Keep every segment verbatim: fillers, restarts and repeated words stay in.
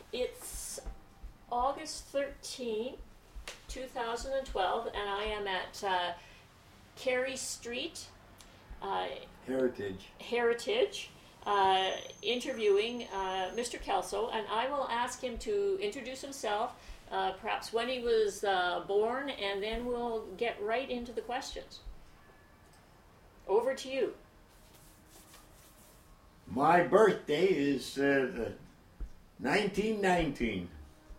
It's August thirteenth, two thousand twelve, and I am at uh, Carey Street, uh, Heritage. Heritage, uh, interviewing uh, Mister Kelso, and I will ask him to introduce himself, uh, perhaps when he was uh, born, and then we'll get right into the questions. Over to you. My birthday is uh, the nineteen nineteen.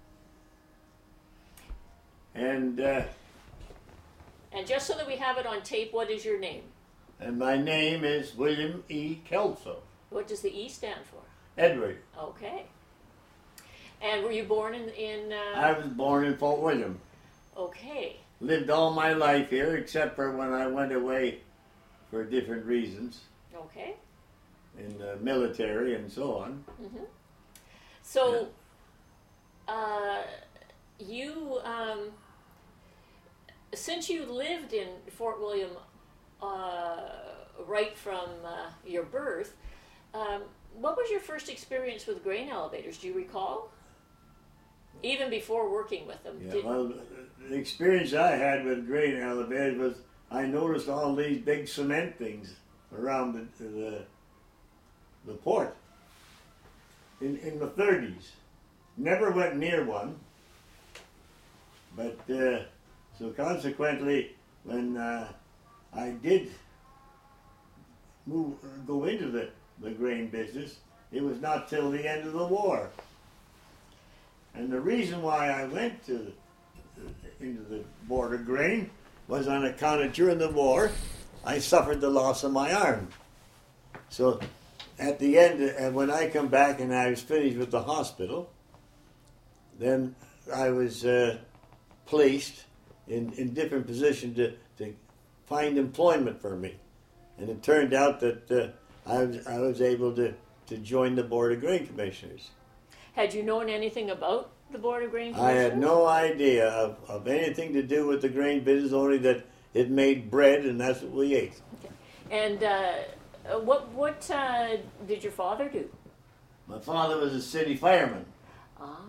And uh, And just so that we have it on tape, what is your name? and my name is William E. Kelso. What does the E stand for? Edward. Okay. And were you born in... in uh, I was born in Fort William. Okay. Lived all my life here except for when I went away for different reasons Okay. in the military and so on. Mm-hmm. So, uh, you, um, since you lived in Fort William uh, right from uh, your birth, um, what was your first experience with grain elevators? Do you recall? Even before working with them. Yeah, Did, well, the experience I had with grain elevators was I noticed all these big cement things around the the, the port in, in the thirties. Never went near one, but uh, so consequently, when uh, I did move go into the, the grain business, it was not till the end of the war. And the reason why I went to the, into the Board of Grain was on account of during the war, I suffered the loss of my arm. So at the end, uh, when I come back and I was finished with the hospital, then I was uh, placed in, in different positions to, to find employment for me. And it turned out that uh, I, was, I was able to, to join the Board of Grain Commissioners. had you known anything about the Board of Grain I Commissioners? had no idea of, of anything to do with the grain business, only that it made bread and that's what we ate. Okay. And uh, what what uh, did your father do? My father was a city fireman. Ah.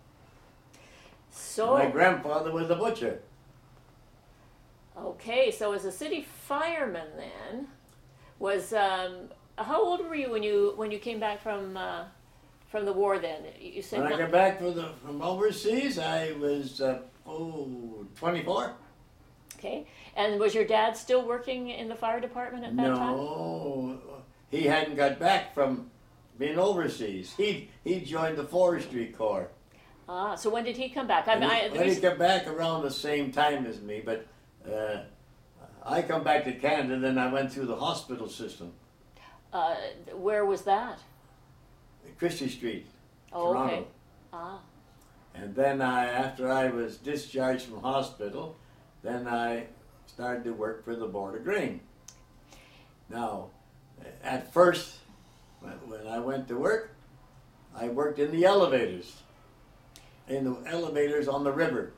So, My grandfather was a butcher. okay, so as a city fireman then, was, um, how old were you when you when you came back from uh, from the war then? You said When I not- got back from, the, from overseas, I was, uh, oh, twenty-four. Okay. And was your dad still working in the fire department at that time? No, he hadn't got back from being overseas. He he joined the forestry corps. Ah, so when did he come back? I And mean, he, I, the well, he reason- got back around the same time as me, but uh, I come back to Canada, then I went through the hospital system, uh, where was that? Christie Street, Oh, Toronto. okay. Ah, And then I, after I was discharged from hospital, then I started to work for the Board of Grain. Now, at first, when when I went to work, I worked in the elevators, in the elevators on the river.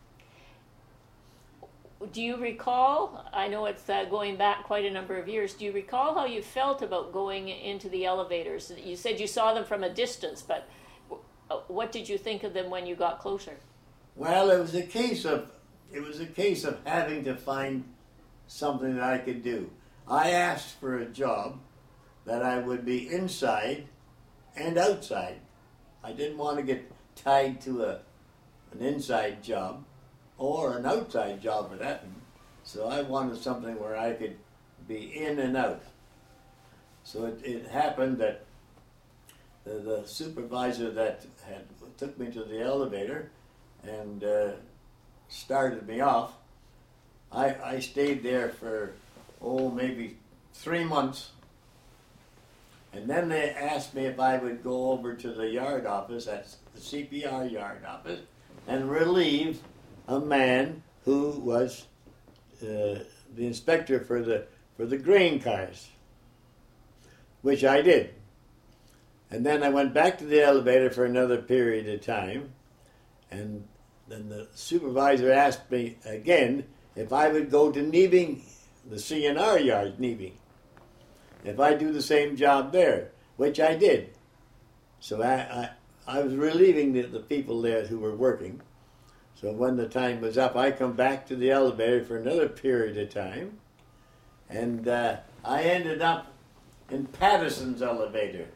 do you recall? I know it's uh, going back quite a number of years. Do you recall how you felt about going into the elevators? You said you saw them from a distance, but uh, what did you think of them when you got closer? Well, it was a case of it was a case of having to find something that I could do. I asked for a job that I would be inside and outside. I didn't want to get tied to a an inside job or an outside job for that. So I wanted something where I could be in and out. So it, it happened that the, the supervisor that had took me to the elevator and uh, started me off, I, I stayed there for, oh, maybe three months. And then they asked me if I would go over to the yard office, that's the C P R yard office, and relieve a man who was uh, the inspector for the for the grain cars, which I did. And then I went back to the elevator for another period of time, and then the supervisor asked me again if I would go to Neebing, the C N R yard, Neebing, if I do the same job there, which I did. So I, I, I was relieving the, the people there who were working. So when the time was up, I come back to the elevator for another period of time, and uh, I ended up in Patterson's elevator.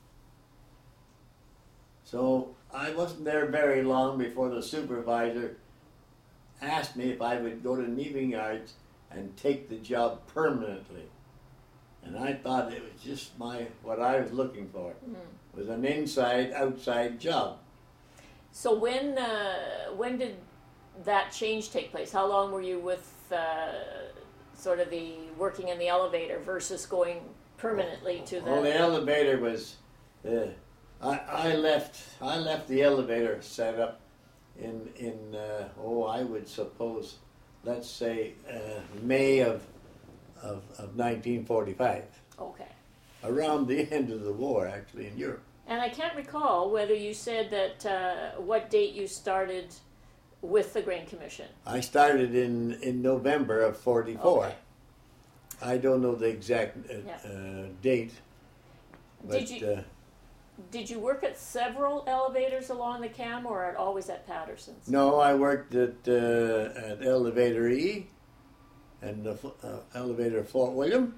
So I wasn't there very long before the supervisor asked me if I would go to Neeving Yards and take the job permanently. And I thought it was just my what I was looking for. Mm. It was an inside-outside job. So when uh, when did that change take place? How long were you with uh, sort of the working in the elevator versus going permanently to the? Well, the elevator was. Uh, I, I left. I left the elevator set up in in uh, oh I would suppose, let's say uh, May of, of of nineteen forty-five. Okay. Around the end of the war, actually, in Europe. And I can't recall whether you said that uh, what date you started with the Grain Commission. I started in, in November of forty-four. Okay. I don't know the exact uh, Yeah. uh, date. But, Did you uh, did you work at several elevators along the Cam, or at, always at Patterson's? no, I worked at uh, at Elevator E, and the uh, Elevator Fort William,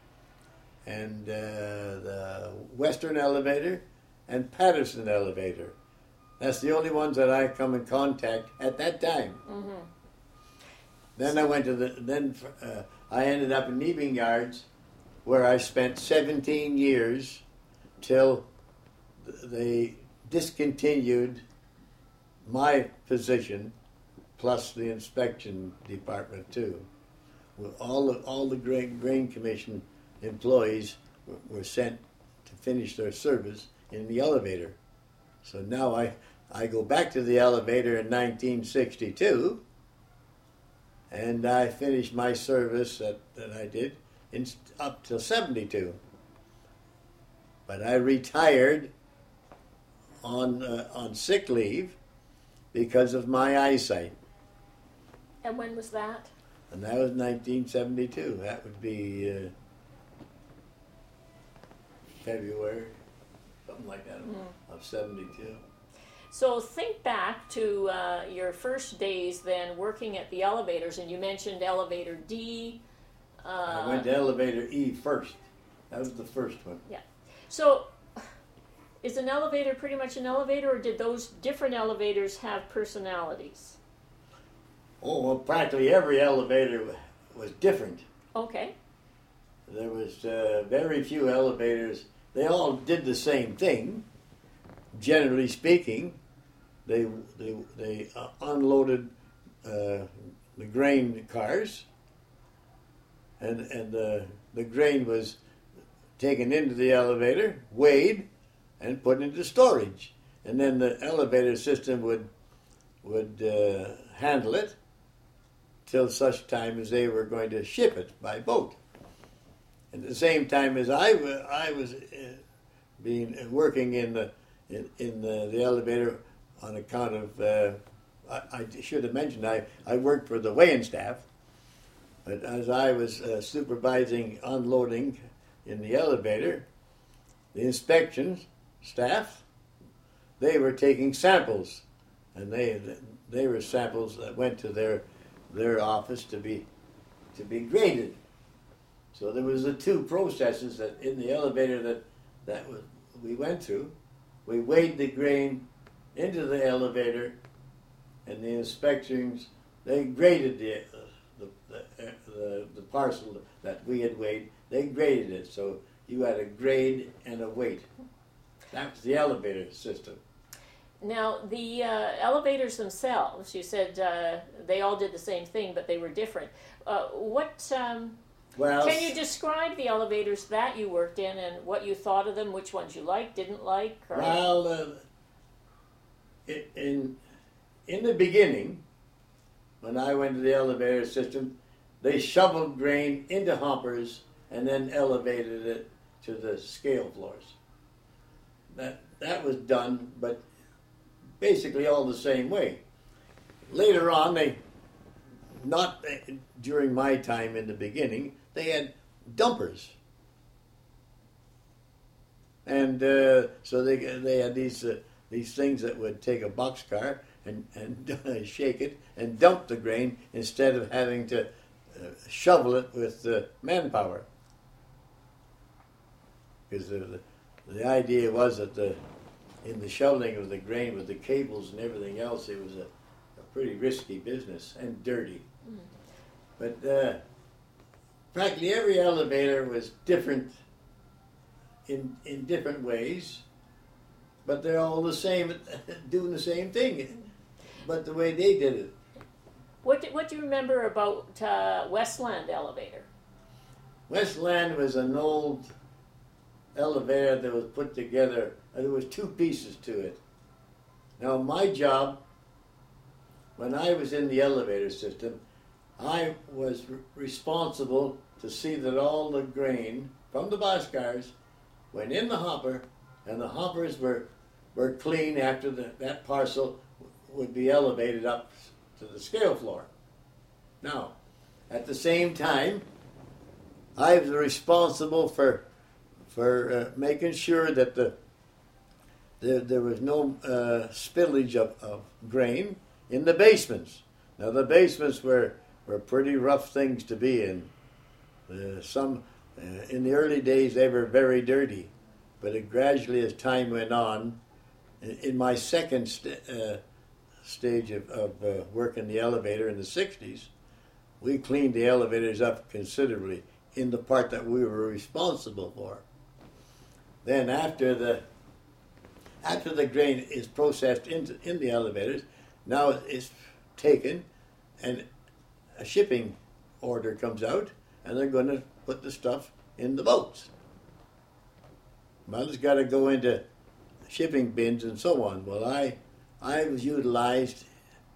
and uh, the Western Elevator, and Patterson Elevator. That's the only ones that I come in contact at that time. Mm-hmm. Then I went to the. Then uh, I ended up in Neeving Yards, where I spent seventeen years, till they discontinued my position, plus the inspection department too. Well, all the all the grain, grain commission employees were, were sent to finish their service in the elevator. So now I, I go back to the elevator in nineteen sixty-two, and I finished my service that, that I did in, up till seventy-two. But I retired on uh, on sick leave because of my eyesight. And when was that? And that was nineteen seventy-two. That would be uh, February, something like that, mm. of seventy-two. So think back to uh, your first days then working at the elevators, and you mentioned elevator D. Uh, I went to elevator E first. That was the first one. Yeah. So is an elevator pretty much an elevator, or did those different elevators have personalities? Oh, well, practically every elevator was different. Okay. There was uh, very few elevators. They all did the same thing, generally speaking. They they they uh, unloaded uh, the grain cars, and and the the grain was taken into the elevator, weighed, and put into storage, and then the elevator system would would uh, handle it till such time as they were going to ship it by boat. At the same time as I, w- I was uh, being uh, working in the in, in the, the elevator on account of uh, I, I should have mentioned I, I worked for the weighing staff, but as I was uh, supervising unloading in the elevator, the inspection staff, they were taking samples, and they they were samples that went to their their office to be to be graded. So there was the two processes that in the elevator that that was, we went through. We weighed the grain into the elevator, and the inspections, they graded the the, the, the, the parcel that we had weighed. They graded it, so you had a grade and a weight. That was the elevator system. Now, the uh, elevators themselves, you said uh, they all did the same thing, but they were different. Uh, what um, well, can you describe the elevators that you worked in and what you thought of them? Which ones you liked, didn't like? Or? Well, uh, it, in in the beginning, when I went to the elevator system, they shoveled grain into hoppers and then elevated it to the scale floors. That that was done, but basically all the same way. Later on, they, not during my time in the beginning, they had dumpers. And uh, so they they had these uh, these things that would take a boxcar and, and shake it and dump the grain instead of having to uh, shovel it with uh, manpower. Because the, the, the idea was that the, in the shoveling of the grain with the cables and everything else, it was a, a pretty risky business and dirty. Mm. But uh, practically every elevator was different in in different ways, but they're all the same, doing the same thing, but the way they did it. What do, what do you remember about uh, Westland Elevator? Westland was an old elevator that was put together, and there was two pieces to it. Now my job, when I was in the elevator system, I was re- responsible to see that all the grain from the boxcars went in the hopper, and the hoppers were were clean after the, that parcel would be elevated up to the scale floor. Now, at the same time, I was responsible for for uh, making sure that the, the there was no uh, spillage of, of grain in the basements. Now, the basements were, were pretty rough things to be in. Uh, some uh, in the early days they were very dirty, but it gradually, as time went on, in, in my second st- uh, stage of, of uh, work in the elevator in the sixties, we cleaned the elevators up considerably in the part that we were responsible for. Then after the after the grain is processed into in the elevators, now it's taken and a shipping order comes out, and they're going to put the stuff in the boats. Well, it's got to go into shipping bins and so on. Well, I I was utilized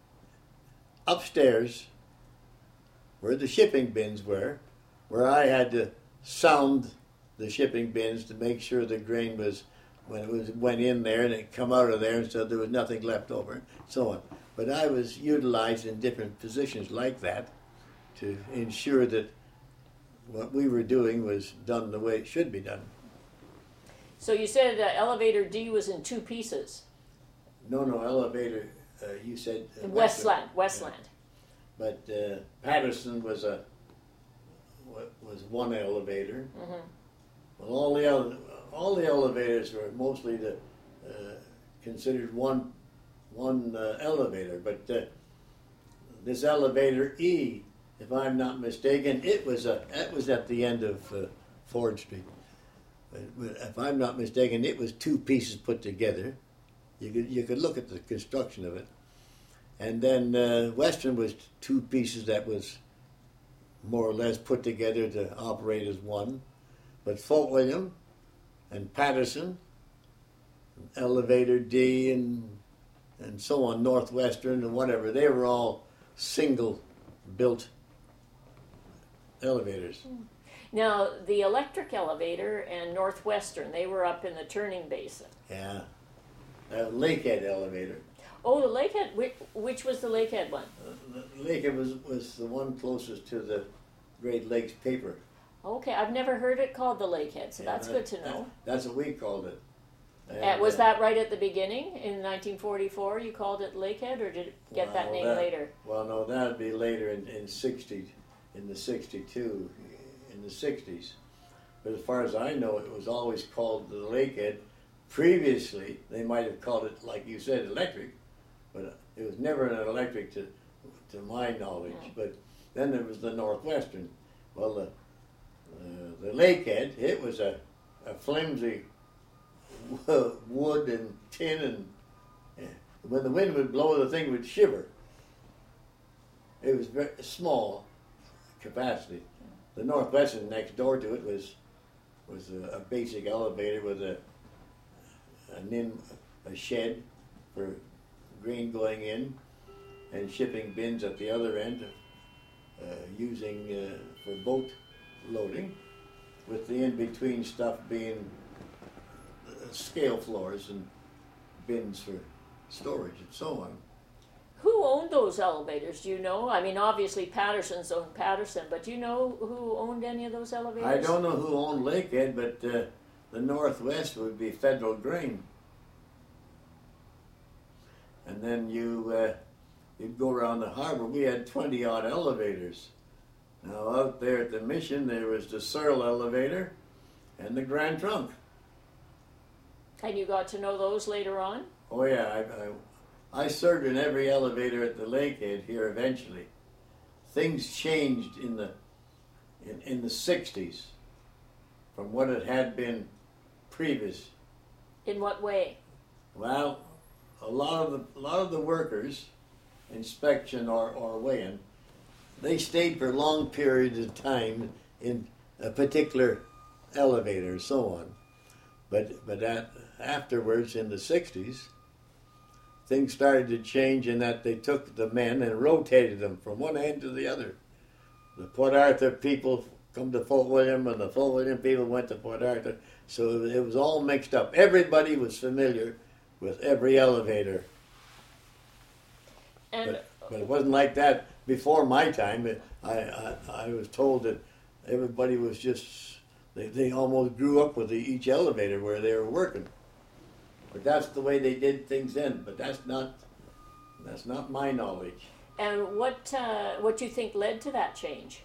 upstairs where the shipping bins were, where I had to sound the shipping bins to make sure the grain was, when it was went in there and it come out of there, and so there was nothing left over, and so on. But I was utilized in different positions like that to ensure that what we were doing was done the way it should be done. So you said uh, elevator D was in two pieces. No, no, elevator, uh, you said... Uh, Westland, Westland. Yeah. But uh, Patterson was a was one elevator. Mm-hmm. Well, all the ele- all the elevators were mostly the, uh, considered one one uh, elevator. But uh, this elevator E, if I'm not mistaken, it was a it was at the end of uh, Ford Street. But if I'm not mistaken, it was two pieces put together. You could you could look at the construction of it, and then uh, Western was two pieces that was more or less put together to operate as one. But Fort William and Patterson, Elevator D, and and so on, Northwestern and whatever, they were all single built elevators. Now, the electric elevator and Northwestern, they were up in the turning basin. Yeah. Uh, Lakehead elevator. Oh, the Lakehead, which, which was the Lakehead one? Uh, the Lakehead was, was the one closest to the Great Lakes paper. Okay, I've never heard it called the Lakehead, so yeah, that's that, good to know. That, that's what we called it. And, uh, was uh, that right at the beginning in nineteen forty-four? You called it Lakehead, or did it get well, that name that, later? Well, no, that would be later in, in sixty, in the sixty-two, in the sixties. But as far as I know, it was always called the Lakehead. Previously, they might have called it, like you said, electric, but it was never an electric to to my knowledge. Mm. But then there was the Northwestern. Well, the uh, the Lakehead, it was a, a flimsy wood and tin, and yeah, when the wind would blow, the thing would shiver. It was very small capacity. The Northwestern next door to it was was a, a basic elevator with a an in, a shed for grain going in, and shipping bins at the other end, uh, using uh, for boat loading, with the in-between stuff being uh, scale floors and bins for storage and so on. Who owned those elevators? Do you know? I mean, obviously Patterson's owned Patterson, but do you know who owned any of those elevators? I don't know who owned Lakehead, but uh, the Northwest would be Federal Grain. and then you uh, you'd go around the harbor. We had twenty odd elevators. Now out there at the Mission, there was the Searle elevator and the Grand Trunk. And you got to know those later on? Oh yeah, I, I, I served in every elevator at the Lakehead here eventually. Things changed in the in, in the sixties from what it had been previous. In what way? Well, a lot of the a lot of the workers, inspection or, or weighing, they stayed for long periods of time in a particular elevator and so on. But but that, afterwards in the sixties, things started to change in that they took the men and rotated them from one end to the other. The Port Arthur people come to Fort William, and the Fort William people went to Port Arthur. So it was all mixed up. Everybody was familiar with every elevator. And but, but it wasn't like that before my time. It, I, I I was told that everybody was just, they, they almost grew up with the, each elevator where they were working. But that's the way they did things then. But that's not that's not my knowledge. and what uh, what do you think led to that change?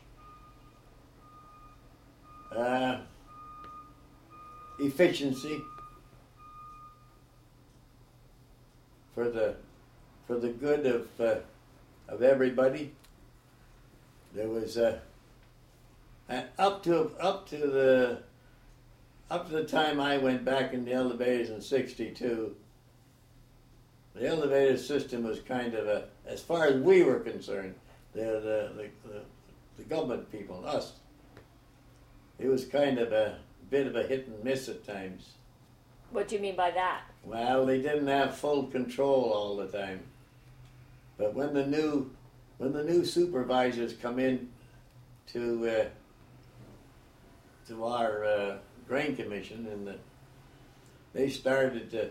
Uh, efficiency for the for the good of uh, of everybody. There was uh, uh, up to up to the up to the time I went back in the elevators in sixty-two. The elevator system was kind of a, as far as we were concerned, the the the, the, the government people, us. It was kind of a bit of a hit and miss at times. What do you mean by that? Well, they didn't have full control all the time. But when the new when the new supervisors come in to uh, to our uh, grain commission, and the, they started to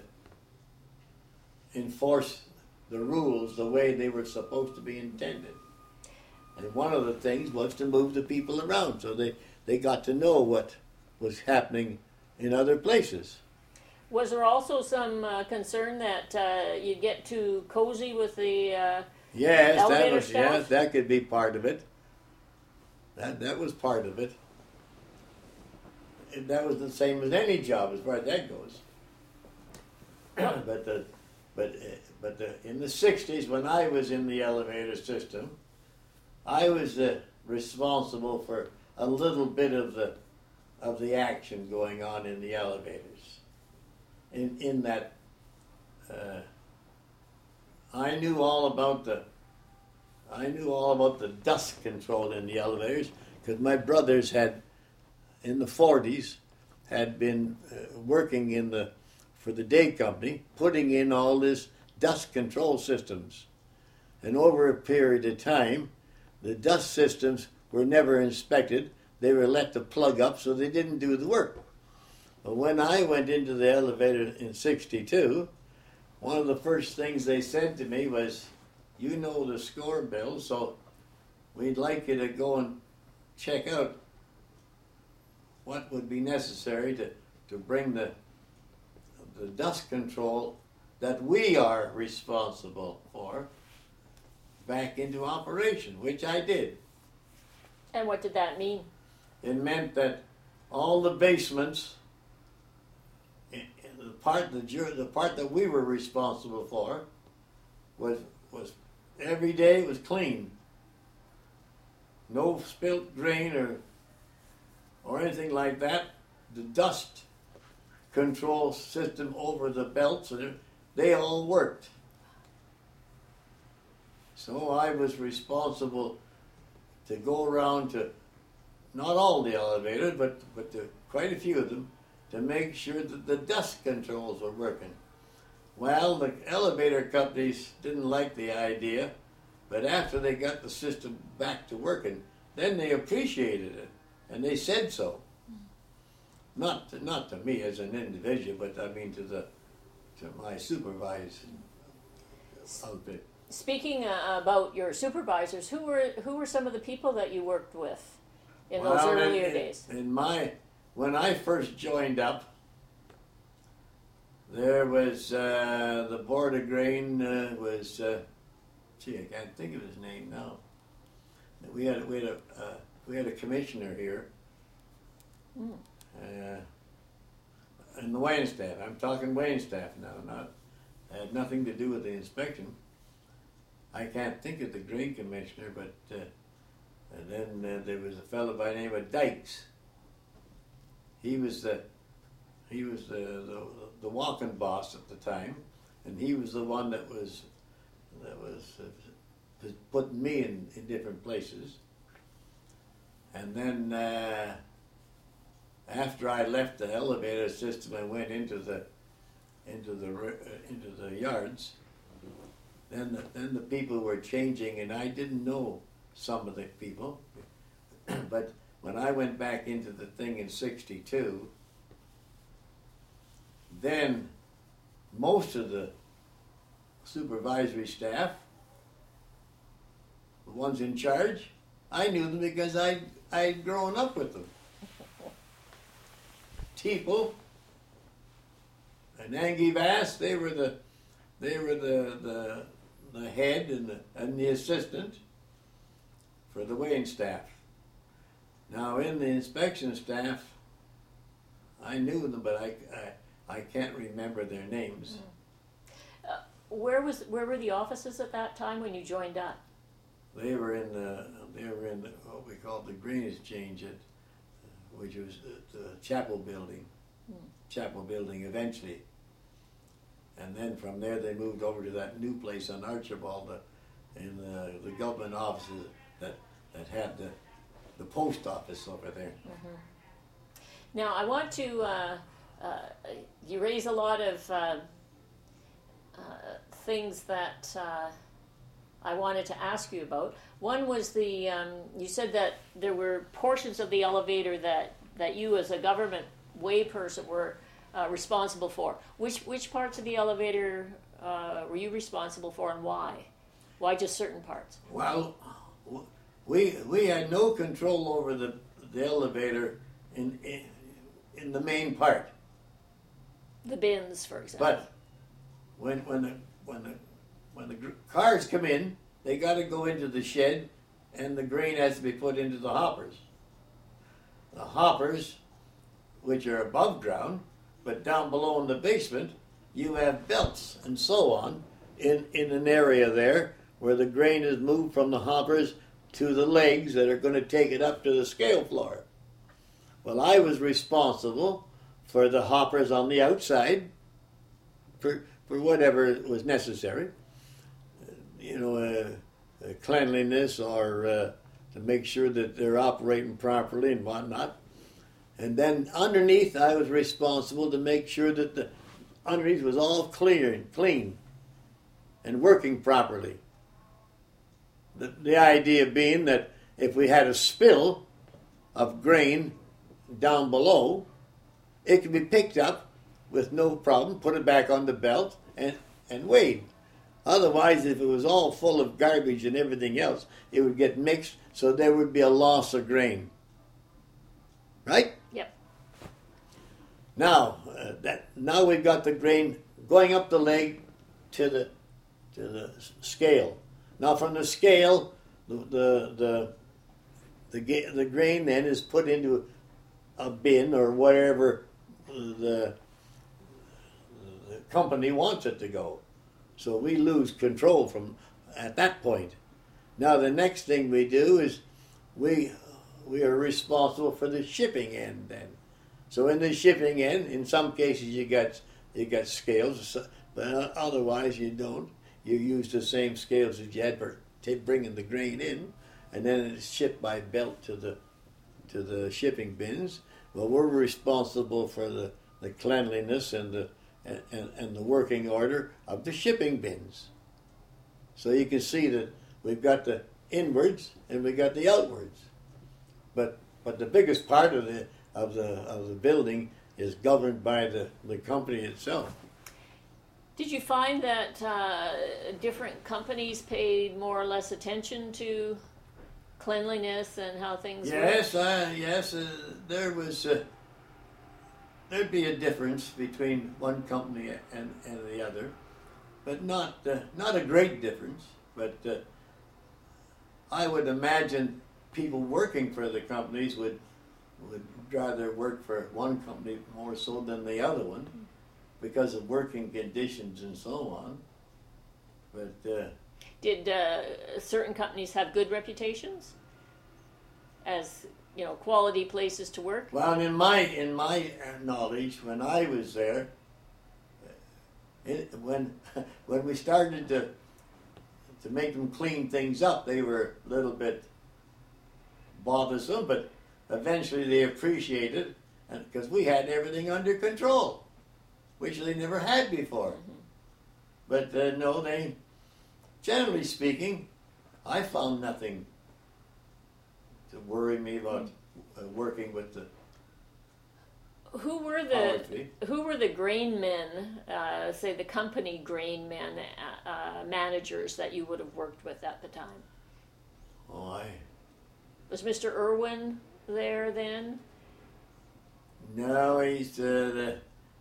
enforce the rules the way they were supposed to be intended. And one of the things was to move the people around, so they, they got to know what was happening in other places. Was there also some uh, concern that uh, you'd get too cozy with the uh, Yes, that elevator was staff? yes, that could be part of it. That that was part of it. And that was the same as any job as far as that goes. but the but uh, but the, in the sixties, when I was in the elevator system, I was uh, responsible for a little bit of the of the action going on in the elevators. In in that, uh, I knew all about the I knew all about the dust control in the elevators because my brothers had, in the forties, had been uh, working in the for the day company, putting in all this dust control systems. And over a period of time, the dust systems were never inspected. They were let to plug up, so they didn't do the work. But when I went into the elevator in sixty-two, one of the first things they said to me was, "You know the score, Bill, so we'd like you to go and check out what would be necessary to, to bring the the dust control that we are responsible for back into operation," which I did. And what did that mean? It meant that all the basements, in, in the part the, the part that we were responsible for, was was every day was clean. No spilt grain or or anything like that. The dust control system over the belts, they all worked. So I was responsible to go around to not all the elevators, but, but to quite a few of them, to make sure that the dust controls were working. Well, the elevator companies didn't like the idea, but after they got the system back to working, then they appreciated it, and they said so. Not to, not to me as an individual, but I mean to the to my supervisor outfit. Speaking uh, about your supervisors, who were who were some of the people that you worked with in Well, those earlier in, days? In my when I first joined up, there was uh, the Board of Grain uh, was, uh, gee, I can't think of his name now. We had we had a uh, we had a commissioner here, mm. uh, and the Wayne staff. I'm talking Wayne staff now. Not had nothing to do with the inspection. I can't think of the grain commissioner, but uh, and then uh, there was a fellow by the name of Dykes. He was the he was the, the the walking boss at the time, and he was the one that was that was, uh, was putting me in, in different places. And then uh, after I left the elevator system, I went into the into the uh, into the yards. Then the, then the people were changing, and I didn't know some of the people, but when I went back into the thing in sixty-two, then most of the supervisory staff, the ones in charge, I knew them because I I'd grown up with them. Teeple and Angie Vass, they were the they were the the, the head and the, and the assistant for the weighing staff. Now in the inspection staff, I knew them, but I I, I can't remember their names. Uh, where was where were the offices at that time when you joined up? They were in the they were in the, what we called the Grain Exchange, at, which was the, the Chapel Building, hmm. Chapel Building eventually, and then from there they moved over to that new place on Archibald, uh, in the, the government offices that that had the the post office over there. Mm-hmm. Now I want to uh, uh, you raise a lot of uh, uh, things that. Uh, I wanted to ask you about. One was the, um, you said that there were portions of the elevator that, that you as a government way person were uh, responsible for. Which which parts of the elevator uh, were you responsible for, and why? Why just certain parts? Well, we we had no control over the, the elevator in, in in the main part. The bins, for example. But when when the when the When the cars come in, they got to go into the shed, and the grain has to be put into the hoppers. The hoppers, which are above ground, but down below in the basement, you have belts and so on in, in an area there where the grain is moved from the hoppers to the legs that are going to take it up to the scale floor. Well, I was responsible for the hoppers on the outside for, for whatever was necessary. You know, uh, uh, cleanliness or uh, to make sure that they're operating properly and whatnot. And then underneath, I was responsible to make sure that the underneath was all clear and clean and working properly. The, the idea being that if we had a spill of grain down below, it could be picked up with no problem, put it back on the belt, and, and weighed. Otherwise, if it was all full of garbage and everything else, it would get mixed, so there would be a loss of grain. Right? Yep. Now, uh, that now we've got the grain going up the leg to the to the scale. Now, from the scale, the the the the, the grain then is put into a bin or wherever the the company wants it to go. So we lose control from at that point. Now the next thing we do is we we are responsible for the shipping end then. So in the shipping end, in some cases you got you got scales, but otherwise you don't. You use the same scales as you had for bringing the grain in, and then it's shipped by belt to the to the shipping bins. Well, we're responsible for the, the cleanliness and the And, and, and the working order of the shipping bins. So you can see that we've got the inwards and we got the outwards. But but the biggest part of the of the of the building is governed by the, the company itself. Did you find that uh, different companies paid more or less attention to cleanliness and how things yes, work? Uh, yes, uh, there was uh, there'd be a difference between one company and, and the other, but not uh, not a great difference. But uh, I would imagine people working for the companies would would rather work for one company more so than the other one because of working conditions and so on. But uh, did uh, certain companies have good reputations as, you know, quality places to work? Well, in my in my knowledge, when I was there, it, when when we started to to make them clean things up, they were a little bit bothersome, but eventually they appreciated, and because we had everything under control, which they never had before. Mm-hmm. But uh, no, they, generally speaking, I found nothing to worry me about uh, working with the. Who were the who were the grain men? Uh, say the company grain men uh, uh, managers that you would have worked with at the time. Oh, I. Was Mister Irwin there then? No, he's uh, the.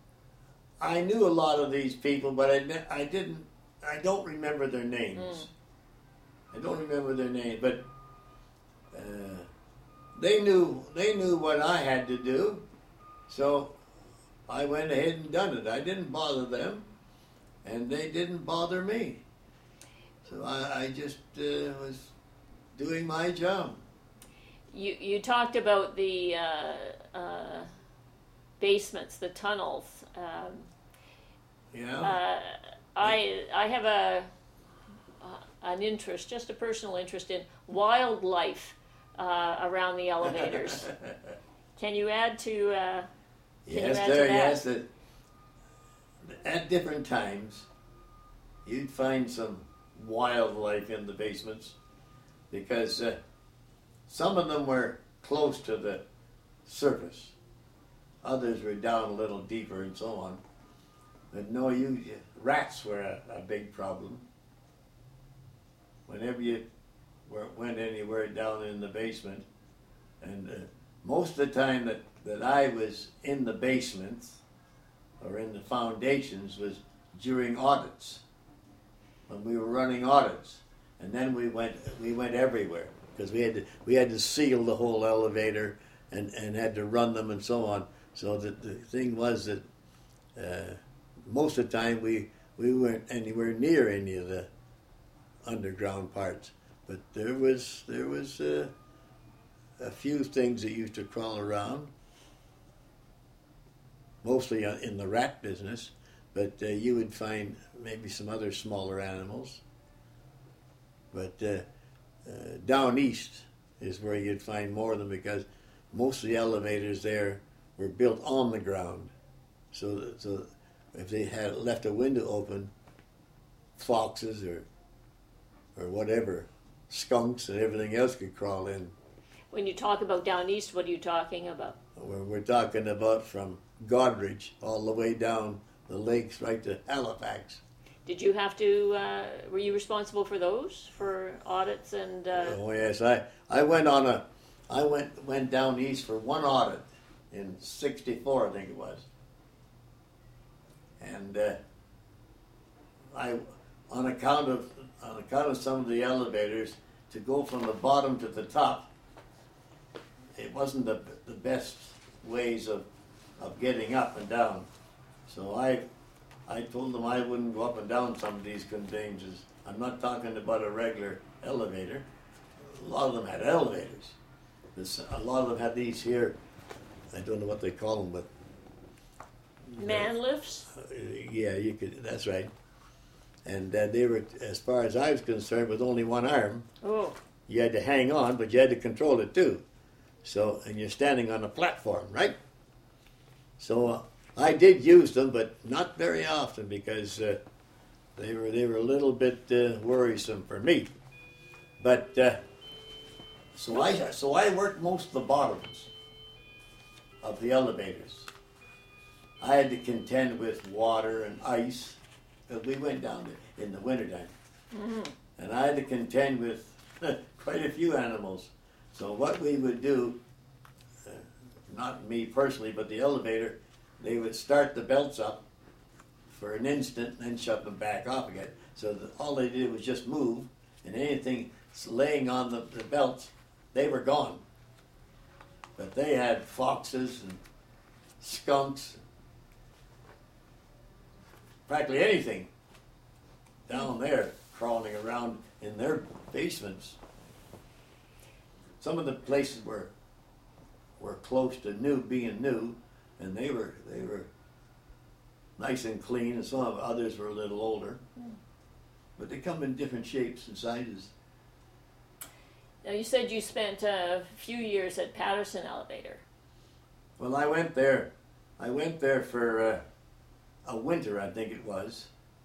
I knew a lot of these people, but I, I didn't. I don't remember their names. Mm. I don't remember their names, but uh, they knew they knew what I had to do, so I went ahead and done it. I didn't bother them, and they didn't bother me. So I, I just uh, was doing my job. You you talked about the uh, uh, basements, the tunnels. Um, yeah. Uh, I I have a uh, an interest, just a personal interest in wildlife uh, around the elevators. Can you add to? Uh, can yes, you add there. to that? Yes, that at different times, you'd find some wildlife in the basements because. Uh, Some of them were close to the surface. Others were down a little deeper and so on. But no, you rats were a, a big problem. Whenever you were, went anywhere down in the basement, and uh, most of the time that, that I was in the basements or in the foundations was during audits, when we were running audits, and then we went we went everywhere. Because we had to, we had to seal the whole elevator and, and had to run them and so on. So that the thing was that uh, most of the time we, we weren't anywhere near any of the underground parts. But there was there was uh, a few things that used to crawl around, mostly in the rat business. But uh, you would find maybe some other smaller animals. But uh, Uh, down east is where you'd find more of them because most of the elevators there were built on the ground. So, so if they had left a window open, foxes or or whatever, skunks and everything else could crawl in. When you talk about down east, what are you talking about? We're, we're talking about from Godrich all the way down the lakes right to Halifax. Did you have to, uh, were you responsible for those, for audits and... Uh... Oh yes, I, I went on a, I went went down east for one audit in sixty-four, I think it was. And uh, I, on account of, on account of some of the elevators, to go from the bottom to the top, it wasn't the, the best ways of, of getting up and down. So I... I told them I wouldn't go up and down some of these conveyances. I'm not talking about a regular elevator. A lot of them had elevators. This, a lot of them had these here. I don't know what they call them, but man lifts. Uh, yeah, you could. That's right. And uh, they were, as far as I was concerned, with only one arm. Oh. You had to hang on, but you had to control it too. So, and you're standing on a platform, right? So. Uh, I did use them, but not very often because uh, they were they were a little bit uh, worrisome for me. But uh, so I so I worked most of the bottoms of the elevators. I had to contend with water and ice because we went down there in the wintertime. Mm-hmm. And I had to contend with quite a few animals. So what we would do, uh, not me personally, but the elevator, they would start the belts up for an instant and then shut them back off again. So that all they did was just move, and anything laying on the, the belts, they were gone. But they had foxes and skunks, practically anything down there crawling around in their basements. Some of the places were were close to new, being new, and they were they were nice and clean, and some of others were a little older. Mm. But they come in different shapes and sizes. Now you said you spent a few years at Patterson Elevator. Well, I went there. I went there for uh, a winter, I think it was.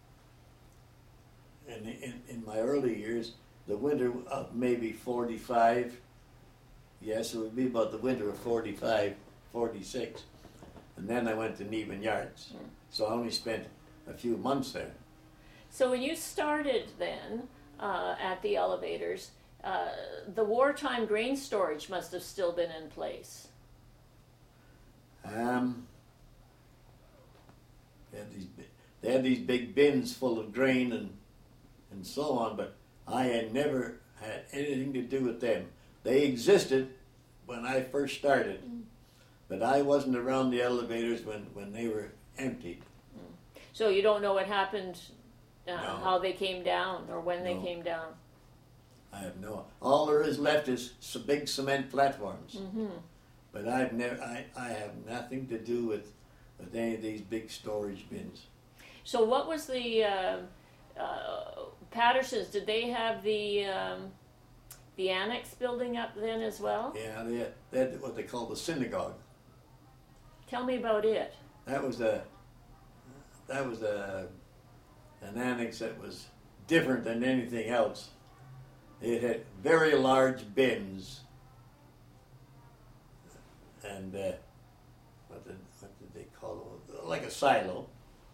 And in, in my early years, the winter of maybe forty-five. Yes, it would be about the winter of forty-five, forty-six. And then I went to Neiman Yards. Mm. So I only spent a few months there. So when you started then uh, at the elevators, uh, the wartime grain storage must have still been in place. Um, they had these, they had these big bins full of grain and and so on, but I had never had anything to do with them. They existed when I first started, mm. but I wasn't around the elevators when, when they were emptied. Mm. So you don't know what happened, uh, no. how they came down or when no. they came down? I have no. All there is left is some big cement platforms. Mm-hmm. But I've never. I, I have nothing to do with with any of these big storage bins. So what was the uh, uh, Pattersons? Did they have the um, the annex building up then as well? Yeah, they had, they had what they call the synagogue. Tell me about it. That was a that was a an annex that was different than anything else. It had very large bins, and uh, what did what did they call it? Like a silo,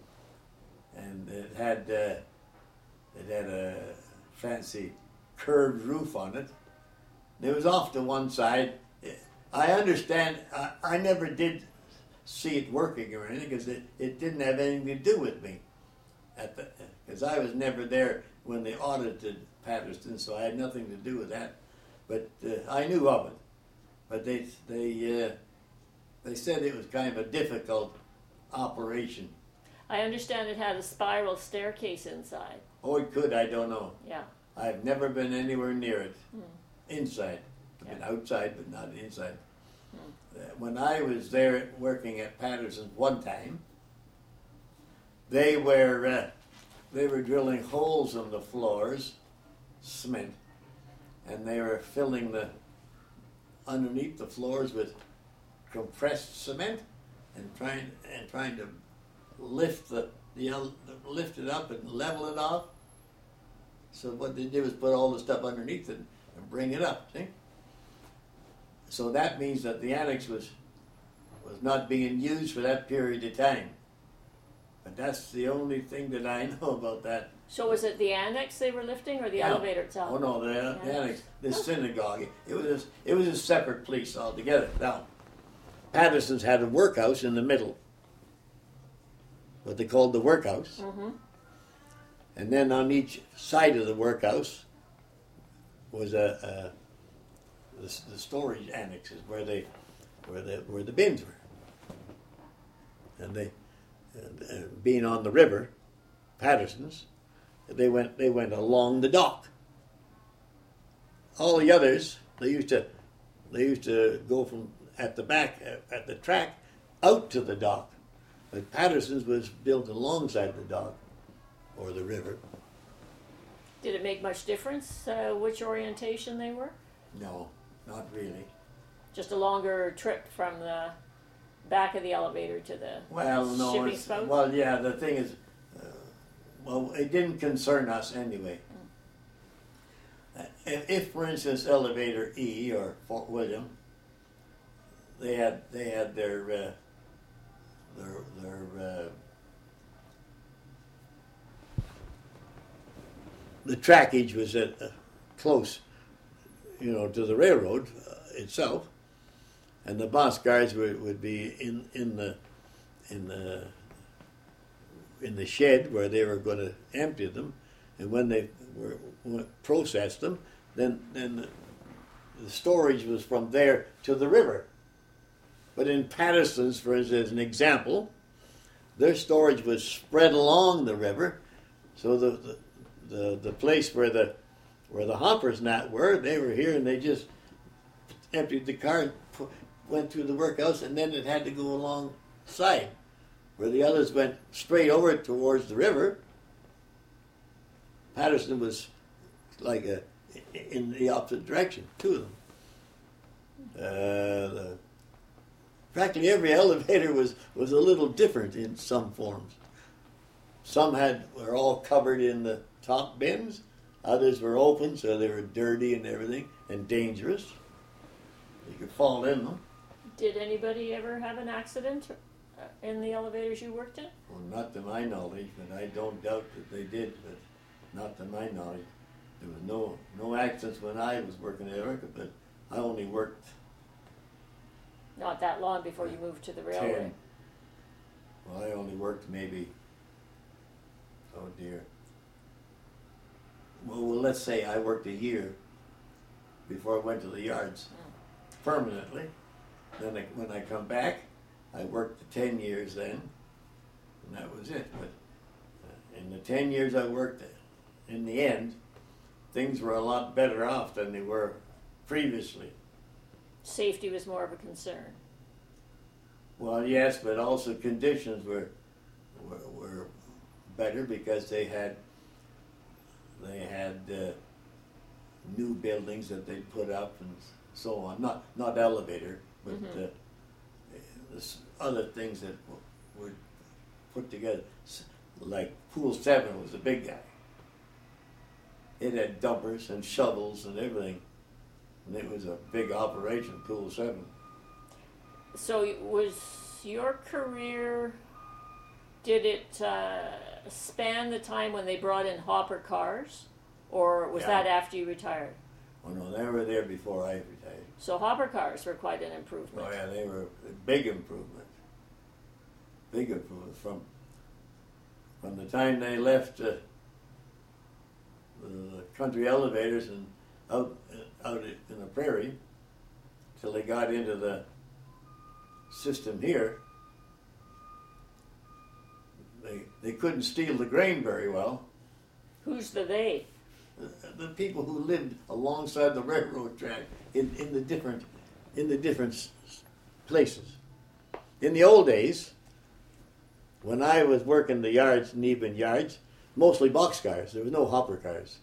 and it had uh, it had a fancy curved roof on it. It was off to one side. I understand. I, I never did see it working or anything because it, it didn't have anything to do with me, at the because I was never there when they audited Patterson, so I had nothing to do with that. But uh, I knew of it. But they they uh, they said it was kind of a difficult operation. I understand it had a spiral staircase inside. Oh, it could. I don't know. Yeah. I've never been anywhere near it. Hmm. Inside. I've yeah. been outside, but not inside. Hmm. Uh, when I was there working at Patterson one time, they were uh, they were drilling holes in the floors, cement, and they were filling the underneath the floors with compressed cement and trying and trying to lift the, the lift it up and level it off. So what they did was put all the stuff underneath it and bring it up. See. So that means that the annex was was not being used for that period of time. But that's the only thing that I know about that. So was it the annex they were lifting, or the yeah. elevator itself? Oh no, the, the, the annex, the synagogue. It was a, it was a separate place altogether. Now, Patterson's had a workhouse in the middle, what they called the workhouse, mm-hmm. and then on each side of the workhouse was a, a the, the storage annexes where they where the where the bins were, and they and, uh, being on the river, Patterson's. They went. They went along the dock. All the others, they used to, they used to go from at the back at the track out to the dock. But Patterson's was built alongside the dock or the river. Did it make much difference uh, which orientation they were? No, not really. Just a longer trip from the back of the elevator to the well, no, shipping spoke? Well, yeah. The thing is. Well, it didn't concern us anyway. Mm. If, if, for instance, Elevator E or Fort William, they had they had their uh, their their uh, the trackage was at uh, close, you know, to the railroad uh, itself, and the boss guards would, would be in in the in the in the shed where they were going to empty them, and when they were processed them, then then the, the storage was from there to the river. But in Patterson's, for instance, as an example, their storage was spread along the river, so the the, the, the place where the where the hoppers not were, they were here, and they just emptied the car and put, went through the workhouse, and then it had to go alongside, where the others went straight over towards the river. Patterson was like a, in the opposite direction, two of them. Uh, the, practically every elevator was, was a little different in some forms. Some had were all covered in the top bins. Others were open, so they were dirty and everything, and dangerous. You could fall in them. Did anybody ever have an accident in the elevators you worked in? Well, not to my knowledge, but I don't doubt that they did, but not to my knowledge. There was no no accidents when I was working at Erica, but I only worked Not that long before you moved to the railway. ten. Well, I only worked maybe, oh dear. Well, well, let's say I worked a year before I went to the yards Mm. permanently. Then I, when I come back, I worked the ten years then, and that was it. But uh, in the ten years I worked, in the end, things were a lot better off than they were previously. Safety was more of a concern. Well, yes, but also conditions were were, were better because they had they had uh, new buildings that they put up and so on. Not not elevator, but Mhm. uh, this other things that w- were put together. S- Like Pool Seven was a big guy. It had dumpers and shovels and everything, and it was a big operation. Pool Seven. So was your career, did it uh, span the time when they brought in hopper cars, or was Yeah. that after you retired? Oh no, they were there before I retired. So hopper cars were quite an improvement. Oh yeah, they were a big improvement. Big improvement from from the time they left uh, the country elevators and out out in the prairie till they got into the system here. They they couldn't steal the grain very well. Who's the they? The, the people who lived alongside the railroad track in, in the different in the different s- s- places. In the old days, when I was working the yards, Neben yards, mostly boxcars. There was no hopper cars.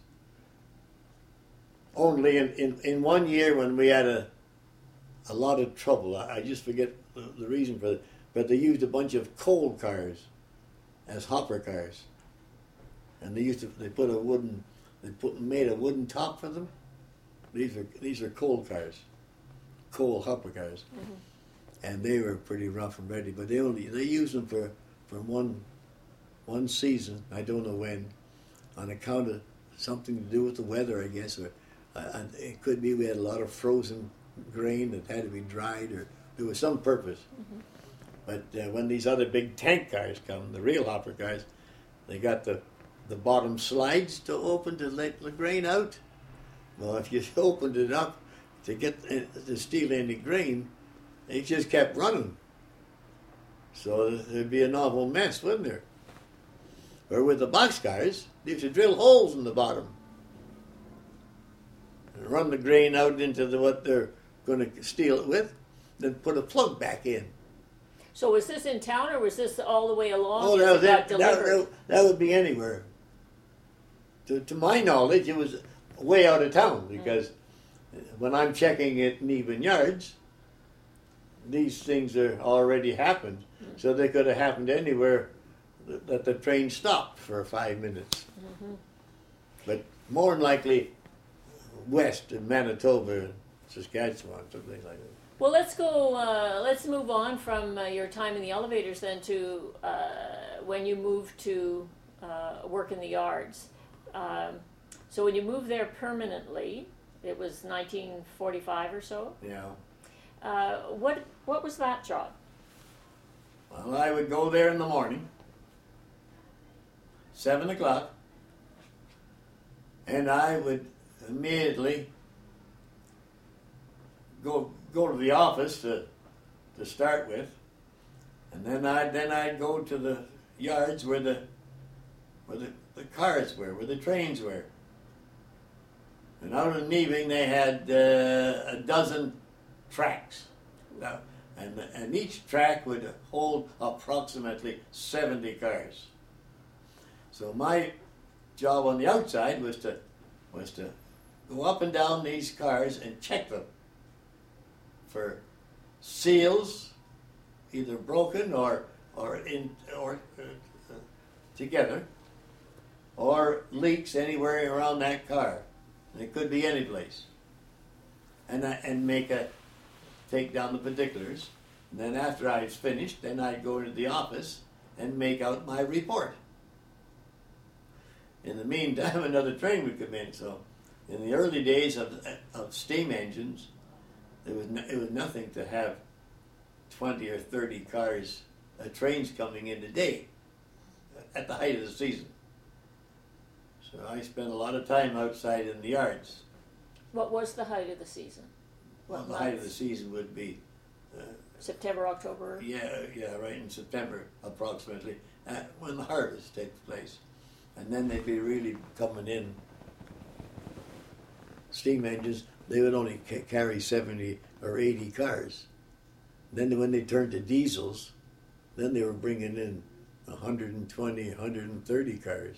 Only in, in, in one year when we had a a lot of trouble, I, I just forget the, the reason for it, but they used a bunch of coal cars as hopper cars, and they used to they put a wooden they put made a wooden top for them. These are these are coal cars, coal hopper cars, Mhm. and they were pretty rough and ready. But they only they used them for, for one one season. I don't know when, on account of something to do with the weather, I guess, or uh, and it could be we had a lot of frozen grain that had to be dried, or there was some purpose. Mhm. But uh, when these other big tank cars come, the real hopper cars, they got the the bottom slides to open to let the grain out. Well, if you opened it up to get uh, to steal any grain, they just kept running. So there'd be an awful mess, wouldn't there? Or with the boxcars, you should drill holes in the bottom and run the grain out into the, what they're going to steal it with, then put a plug back in. So was this in town, or was this all the way along Oh, as that it was got it. That, delivered? that, that would be anywhere. To, to my knowledge, it was way out of town because when I'm checking at Neben Yards, these things are already happened. So they could have happened anywhere that, that the train stopped for five minutes. Mhm. But more than likely, west in Manitoba and Saskatchewan, something like that. Well, let's go. Uh, let's move on from uh, your time in the elevators then to uh, when you moved to uh, work in the yards. Um, so when you moved there permanently, it was nineteen forty-five or so. Yeah. Uh, what what was that job? Well, I would go there in the morning, seven o'clock, and I would immediately go go to the office to to start with, and then I then I'd go to the yards where the where the, the cars were, where the trains were. And out in Neving they had uh, a dozen tracks. Now, and, and each track would hold approximately seventy cars. So my job on the outside was to was to go up and down these cars and check them for seals, either broken or or in or uh, uh, together, or leaks anywhere around that car. And it could be any place. And I, and make a take down the particulars. And then after I was finished, then I'd go to the office and make out my report. In the meantime, another train would come in. So, in the early days of of steam engines, it was no, it was nothing to have twenty or thirty cars, uh, trains coming in a day, at the height of the season. So I spent a lot of time outside in the yards. What was the height of the season? Well, What the height of the months? season would be, uh, September, October? yeah, yeah, right in September approximately, uh, when the harvest takes place. And then they'd be really coming in. Steam engines, they would only ca- carry seventy or eighty cars. Then when they turned to diesels, then they were bringing in one hundred twenty, one hundred thirty cars.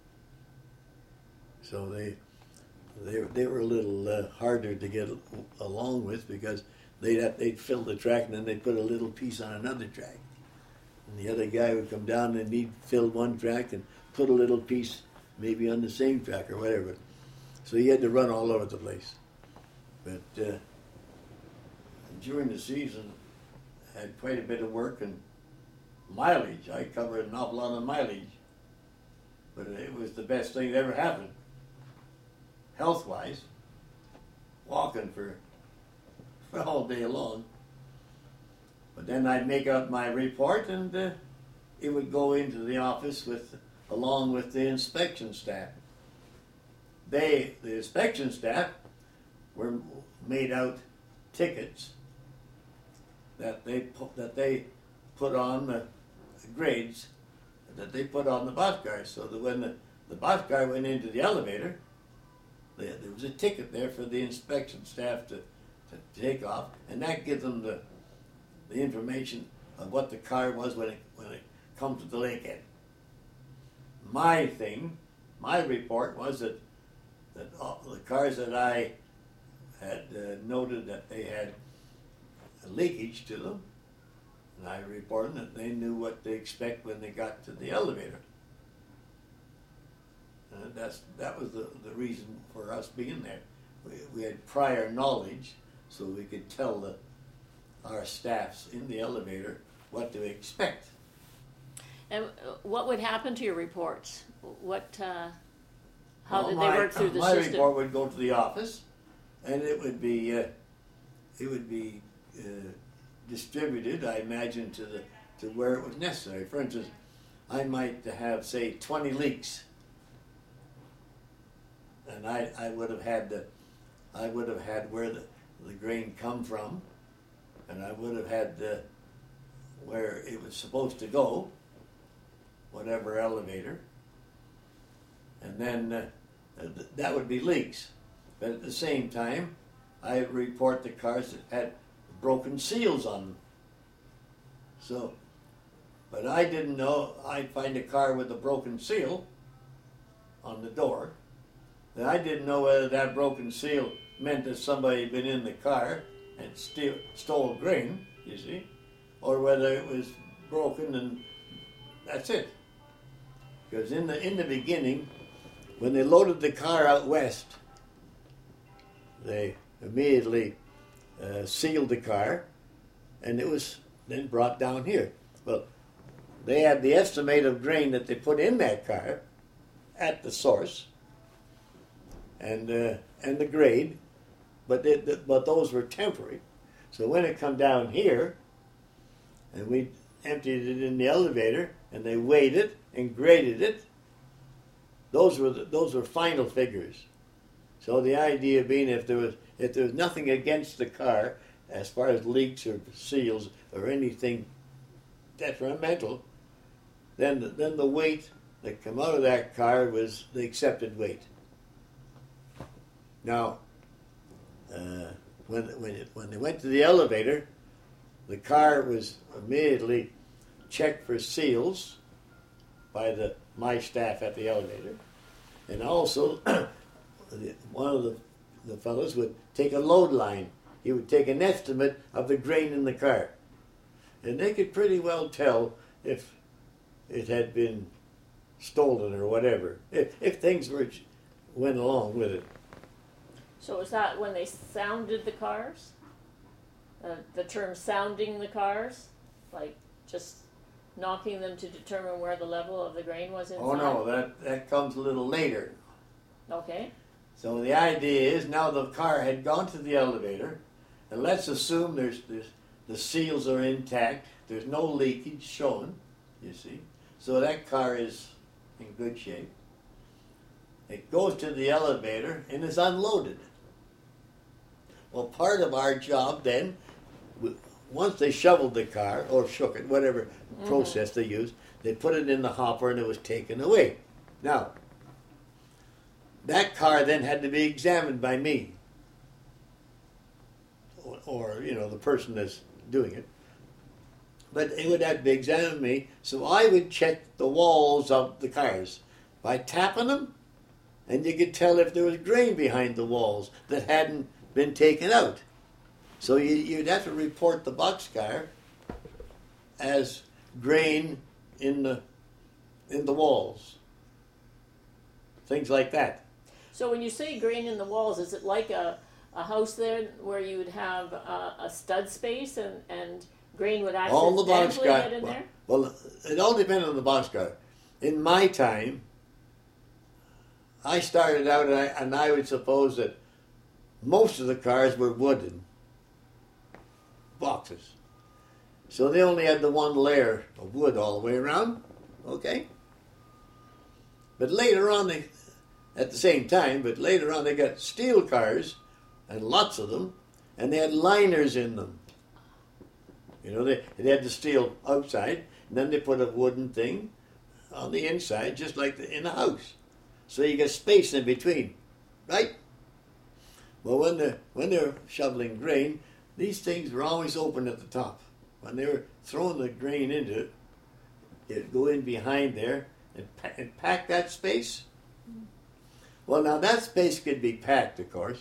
So they they they were a little uh, harder to get along with, because they'd have, they'd fill the track and then they'd put a little piece on another track, and the other guy would come down and he'd fill one track and put a little piece maybe on the same track or whatever. So he had to run all over the place. But uh, during the season, I had quite a bit of work and mileage. I covered an awful lot of mileage, but it was the best thing that ever happened. Health-wise, walking for, for all day long. But then I'd make out my report, and uh, it would go into the office with, along with the inspection staff. They, the inspection staff, were made out tickets that they put, that they put on the grades, that they put on the boxcars, so that when the, the boxcar went into the elevator, there was a ticket there for the inspection staff to, to take off, and that gives them the the information of what the car was when it when it comes to the lake end. My thing, my report was that that all the cars that I had uh, noted that they had a leakage to them, and I reported that they knew what to expect when they got to the elevator. Uh, that's that was the, the reason for us being there. We, we had prior knowledge, so we could tell the our staffs in the elevator what to expect. And uh, what would happen to your reports? What, uh, how Well, did my, they work through the my system? report would go to the office, and it would be uh, it would be uh, distributed, I imagine, to the to where it was necessary. For instance, I might have, say, twenty leaks. And I, I would have had the, I would have had where the, the grain come from, and I would have had the, where it was supposed to go, whatever elevator, and then uh, th- that would be leaks. But at the same time, I would report the cars that had broken seals on them. So, but I didn't know, I'd find a car with a broken seal on the door. And I didn't know whether that broken seal meant that somebody had been in the car and steal, stole grain, you see, or whether it was broken and that's it. Because in the in the beginning, when they loaded the car out west, they immediately uh, sealed the car, and it was then brought down here. Well, they had the estimate of grain that they put in that car at the source, and uh, and the grade, but they, the, but those were temporary. So when it come down here, and we emptied it in the elevator, and they weighed it and graded it. Those were the, those were final figures. So the idea being, if there was if there was nothing against the car as far as leaks or seals or anything detrimental, then the, then the weight that came out of that car was the accepted weight. Now, uh, when when it, when they went to the elevator, the car was immediately checked for seals by the my staff at the elevator, and also one of the, the fellows would take a load line. He would take an estimate of the grain in the car, and they could pretty well tell if it had been stolen or whatever, if, if things were went along with it. So was that when they sounded the cars? Uh, the term sounding the cars? Like just knocking them to determine where the level of the grain was inside? Oh no, that, that comes a little later. Okay. So the idea is now the car had gone to the elevator, and let's assume there's, there's the seals are intact, there's no leakage shown, you see. So that car is in good shape. It goes to the elevator and is unloaded. Well, part of our job then, once they shoveled the car, or shook it, whatever mm-hmm. process they used, they put it in the hopper and it was taken away. Now, that car then had to be examined by me, or, or you know, the person that's doing it. But it would have to be examined by me, so I would check the walls of the cars by tapping them, and you could tell if there was grain behind the walls that hadn't been taken out. So you, you'd have to report the boxcar as grain in the in the walls, things like that. So when you say grain in the walls, is it like a, a house there where you would have a, a stud space and, and grain would accidentally get in well, there? Well, it all depended on the boxcar. In my time, I started out and I, and I would suppose that most of the cars were wooden boxes. So they only had the one layer of wood all the way around, okay? But later on, they, at the same time, but later on they got steel cars, and lots of them, and they had liners in them. You know, they, they had the steel outside, and then they put a wooden thing on the inside, just like the, in a house. So you get space in between, right? Well, when they're, when they're shoveling grain, these things were always open at the top. When they were throwing the grain into it, it'd go in behind there and, pa- and pack that space. Well, now that space could be packed, of course,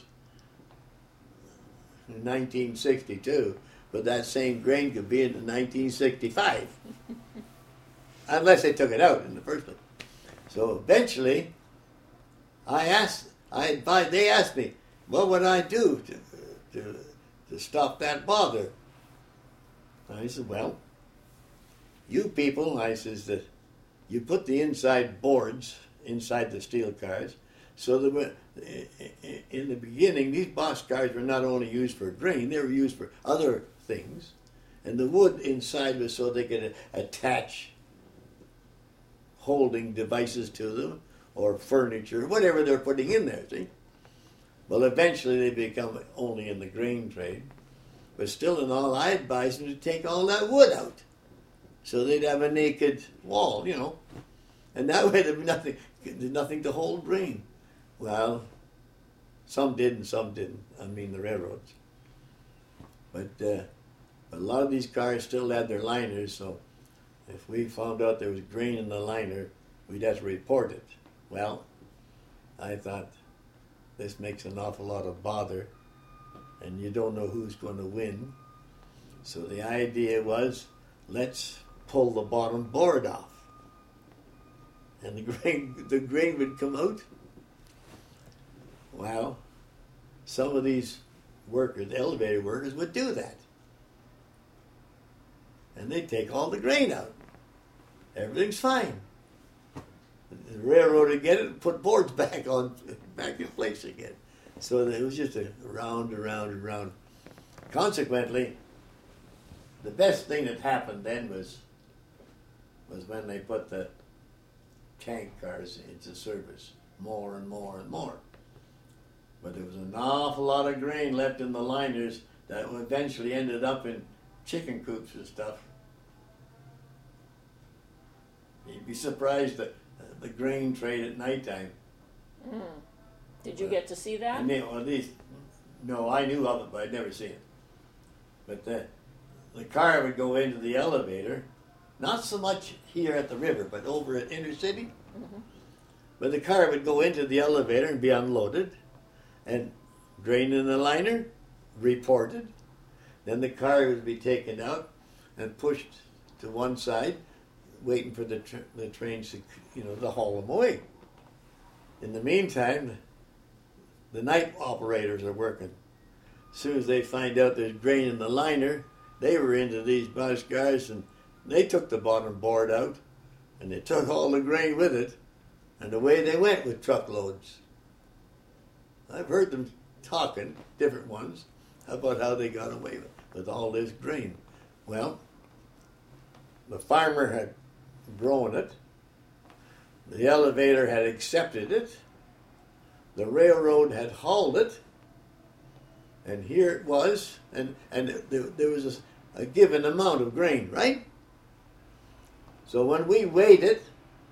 in nineteen sixty-two, but that same grain could be in nineteen sixty-five, unless they took it out in the first place. So eventually, I asked, I advised, they asked me, what would I do to, to, to stop that bother? I said, well, you people, I says, that you put the inside boards inside the steel cars, so that in the beginning, these boxcars were not only used for grain, they were used for other things. And the wood inside was so they could attach holding devices to them, or furniture, whatever they're putting in there, see? Well, eventually they become only in the grain trade. But still in all, I advised them to take all that wood out, so they'd have a naked wall, you know. And that way there'd be nothing, there'd nothing to hold grain. Well, some did and some didn't. I mean the railroads. But, uh, but a lot of these cars still had their liners, so if we found out there was grain in the liner, we'd have to report it. Well, I thought, this makes an awful lot of bother, and you don't know who's going to win. So the idea was, let's pull the bottom board off. And the grain, the grain would come out. Well, some of these workers, the elevator workers, would do that. And they'd take all the grain out. Everything's fine. The railroad would get it and put boards back on, back in place again. So it was just a round and round and round. Consequently, the best thing that happened then was was when they put the tank cars into service, more and more and more. But there was an awful lot of grain left in the liners that eventually ended up in chicken coops and stuff. You'd be surprised at the grain trade at nighttime. Mm. Did you get to see that? And they, well, at least, no, I knew of it, but I'd never seen it. But the, the car would go into the elevator, not so much here at the river, but over at Inner City. Mm-hmm. But the car would go into the elevator and be unloaded, and grain in the liner, reported. Then the car would be taken out and pushed to one side, waiting for the tra- the trains to, you know, to haul them away. In the meantime, the night operators are working. As soon as they find out there's grain in the liner, they were into these boxcars and they took the bottom board out and they took all the grain with it, and away they went with truckloads. I've heard them talking, different ones, about how they got away with, with all this grain. Well, the farmer had grown it, the elevator had accepted it, the railroad had hauled it, and here it was, and, and there, there was a, a given amount of grain, right? So when we weighed it,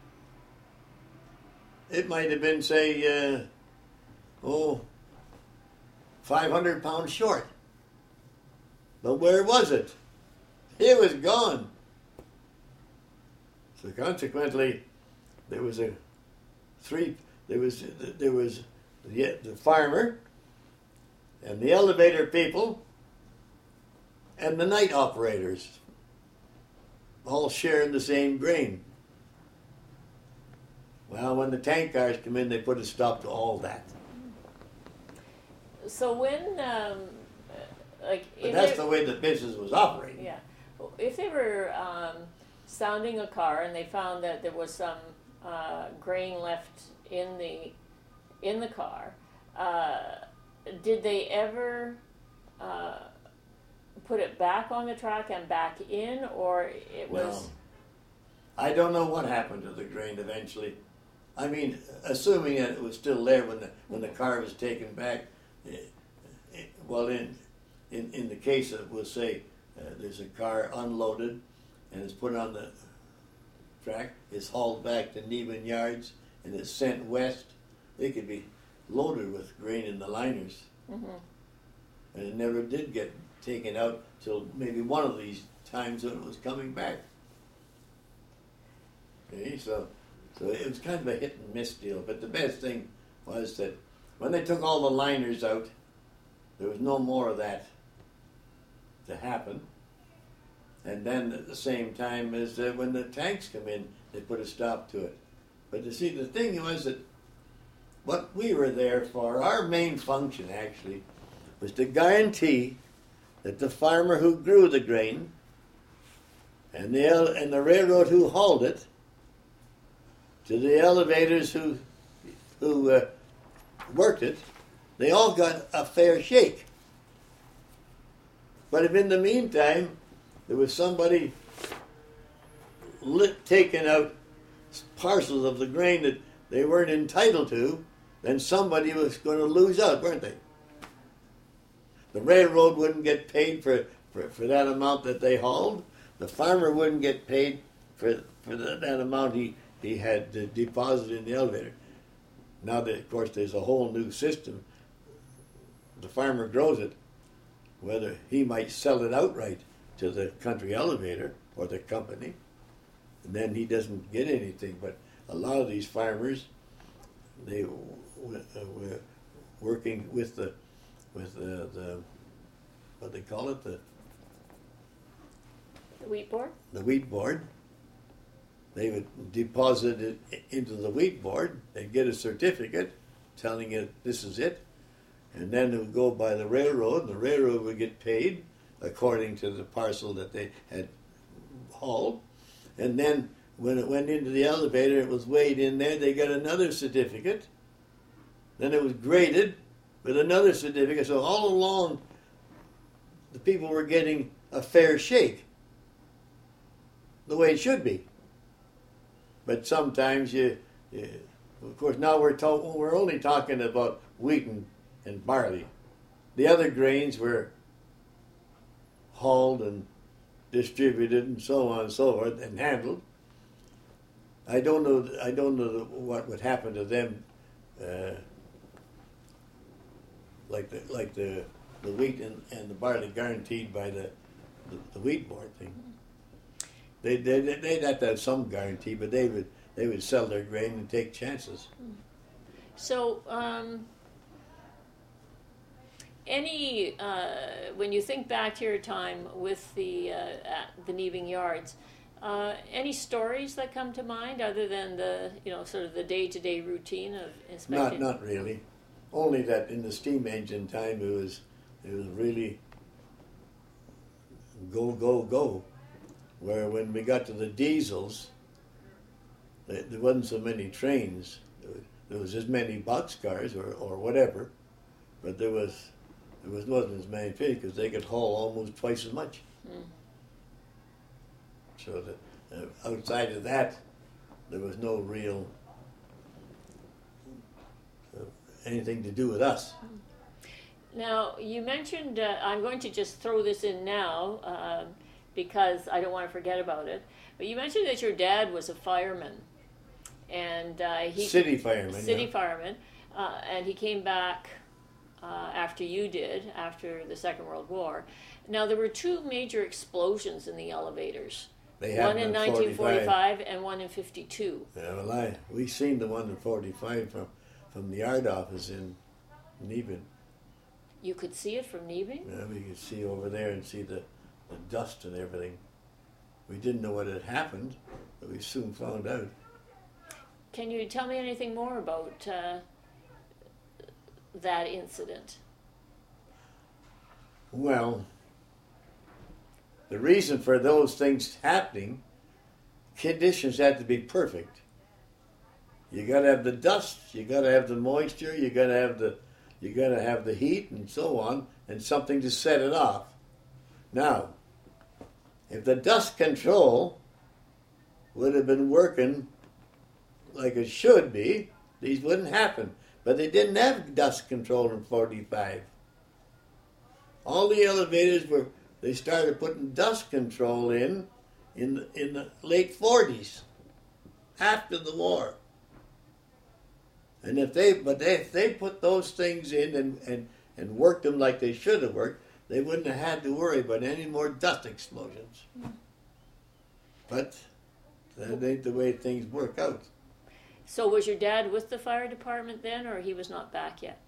it might have been, say, uh, oh, five hundred pounds short. But where was it? It was gone. So consequently, there was a three. There was there was the, the farmer, and the elevator people, and the night operators, all sharing the same grain. Well, when the tank cars come in, they put a stop to all that. So when, um, like, But that's the way the business was operating. Yeah, if they were um, sounding a car and they found that there was some uh, grain left in the in the car, uh, did they ever uh, put it back on the track and back in, or it was? No. I don't know what happened to the grain eventually. I mean, assuming that it was still there when the when the car was taken back. It, it, well, in in in the case of, we'll say, uh, there's a car unloaded and it's put on the track, it's hauled back to Neiman Yards and it's sent west. They could be loaded with grain in the liners, Mm-hmm. and it never did get taken out till maybe one of these times when it was coming back. Okay, so. So it was kind of a hit and miss deal, but the best thing was that when they took all the liners out, there was no more of that to happen. And then at the same time as uh, when the tanks come in, they put a stop to it. But you see, the thing was that what we were there for, our main function actually, was to guarantee that the farmer who grew the grain and the, and the railroad who hauled it, to the elevators who who uh, worked it, they all got a fair shake. But if in the meantime there was somebody lit, taking out parcels of the grain that they weren't entitled to, then somebody was going to lose out, weren't they? The railroad wouldn't get paid for, for, for that amount that they hauled. The farmer wouldn't get paid for, for the, that amount he he had uh, deposited in the elevator. Now that, of course, there's a whole new system. The farmer grows it, whether he might sell it outright to the country elevator or the company, and then he doesn't get anything. But a lot of these farmers, they w- uh, were working with the, with the, the, what they call it, the, The wheat board? the wheat board. They would deposit it into the wheat board. They'd get a certificate telling it this is it. And then it would go by the railroad, and the railroad would get paid according to the parcel that they had hauled. And then when it went into the elevator, it was weighed in there, they got another certificate. Then it was graded with another certificate. So all along, the people were getting a fair shake, the way it should be. but sometimes you, you of course, now we're talking. We're only talking about wheat and, and barley. The other grains were hauled and distributed and so on and so forth and handled. I don't know. I don't know what would happen to them, uh, like the like the the wheat and, and the barley guaranteed by the the, the wheat board thing. They they they'd have to have some guarantee, but they would they would sell their grain and take chances. So, um, any uh, when you think back to your time with the uh, at the Neeving Yards, uh, any stories that come to mind other than the you know sort of the day to day routine of inspecting? Not not really, only that in the steam engine time it was it was really go go go, where when we got to the diesels, there wasn't so many trains. There was as many boxcars or, or whatever, but there was there was wasn't as many fish because they could haul almost twice as much. Mm. So that uh, outside of that, there was no real uh, anything to do with us. Now you mentioned uh, I'm going to just throw this in now uh, because I don't want to forget about it. But you mentioned that your dad was a fireman. And uh, he city fireman, city yeah. fireman, uh, and he came back uh, after you did, after the Second World War. Now there were two major explosions in the elevators. They one in in nineteen forty-five and one in fifty-two. Yeah, well, I we seen the one in forty-five from from the yard office in Neeving. You could see it from Neeving? Yeah, we could see over there and see the, the dust and everything. We didn't know what had happened, but we soon found out. Can you tell me anything more about uh, that incident? Well, the reason for those things happening, conditions had to be perfect. You got to have the dust, you got to have the moisture, you got to have the, you got to have the heat, and so on, and something to set it off. Now, if the dust control would have been working like it should be, these wouldn't happen. But they didn't have dust control in forty-five. All the elevators were, they started putting dust control in in the, in the late forties, after the war. And if they, but they, if they put those things in and, and, and worked them like they should have worked, they wouldn't have had to worry about any more dust explosions. Mm. But that ain't the way things work out. So was your dad with the fire department then, or he was not back yet?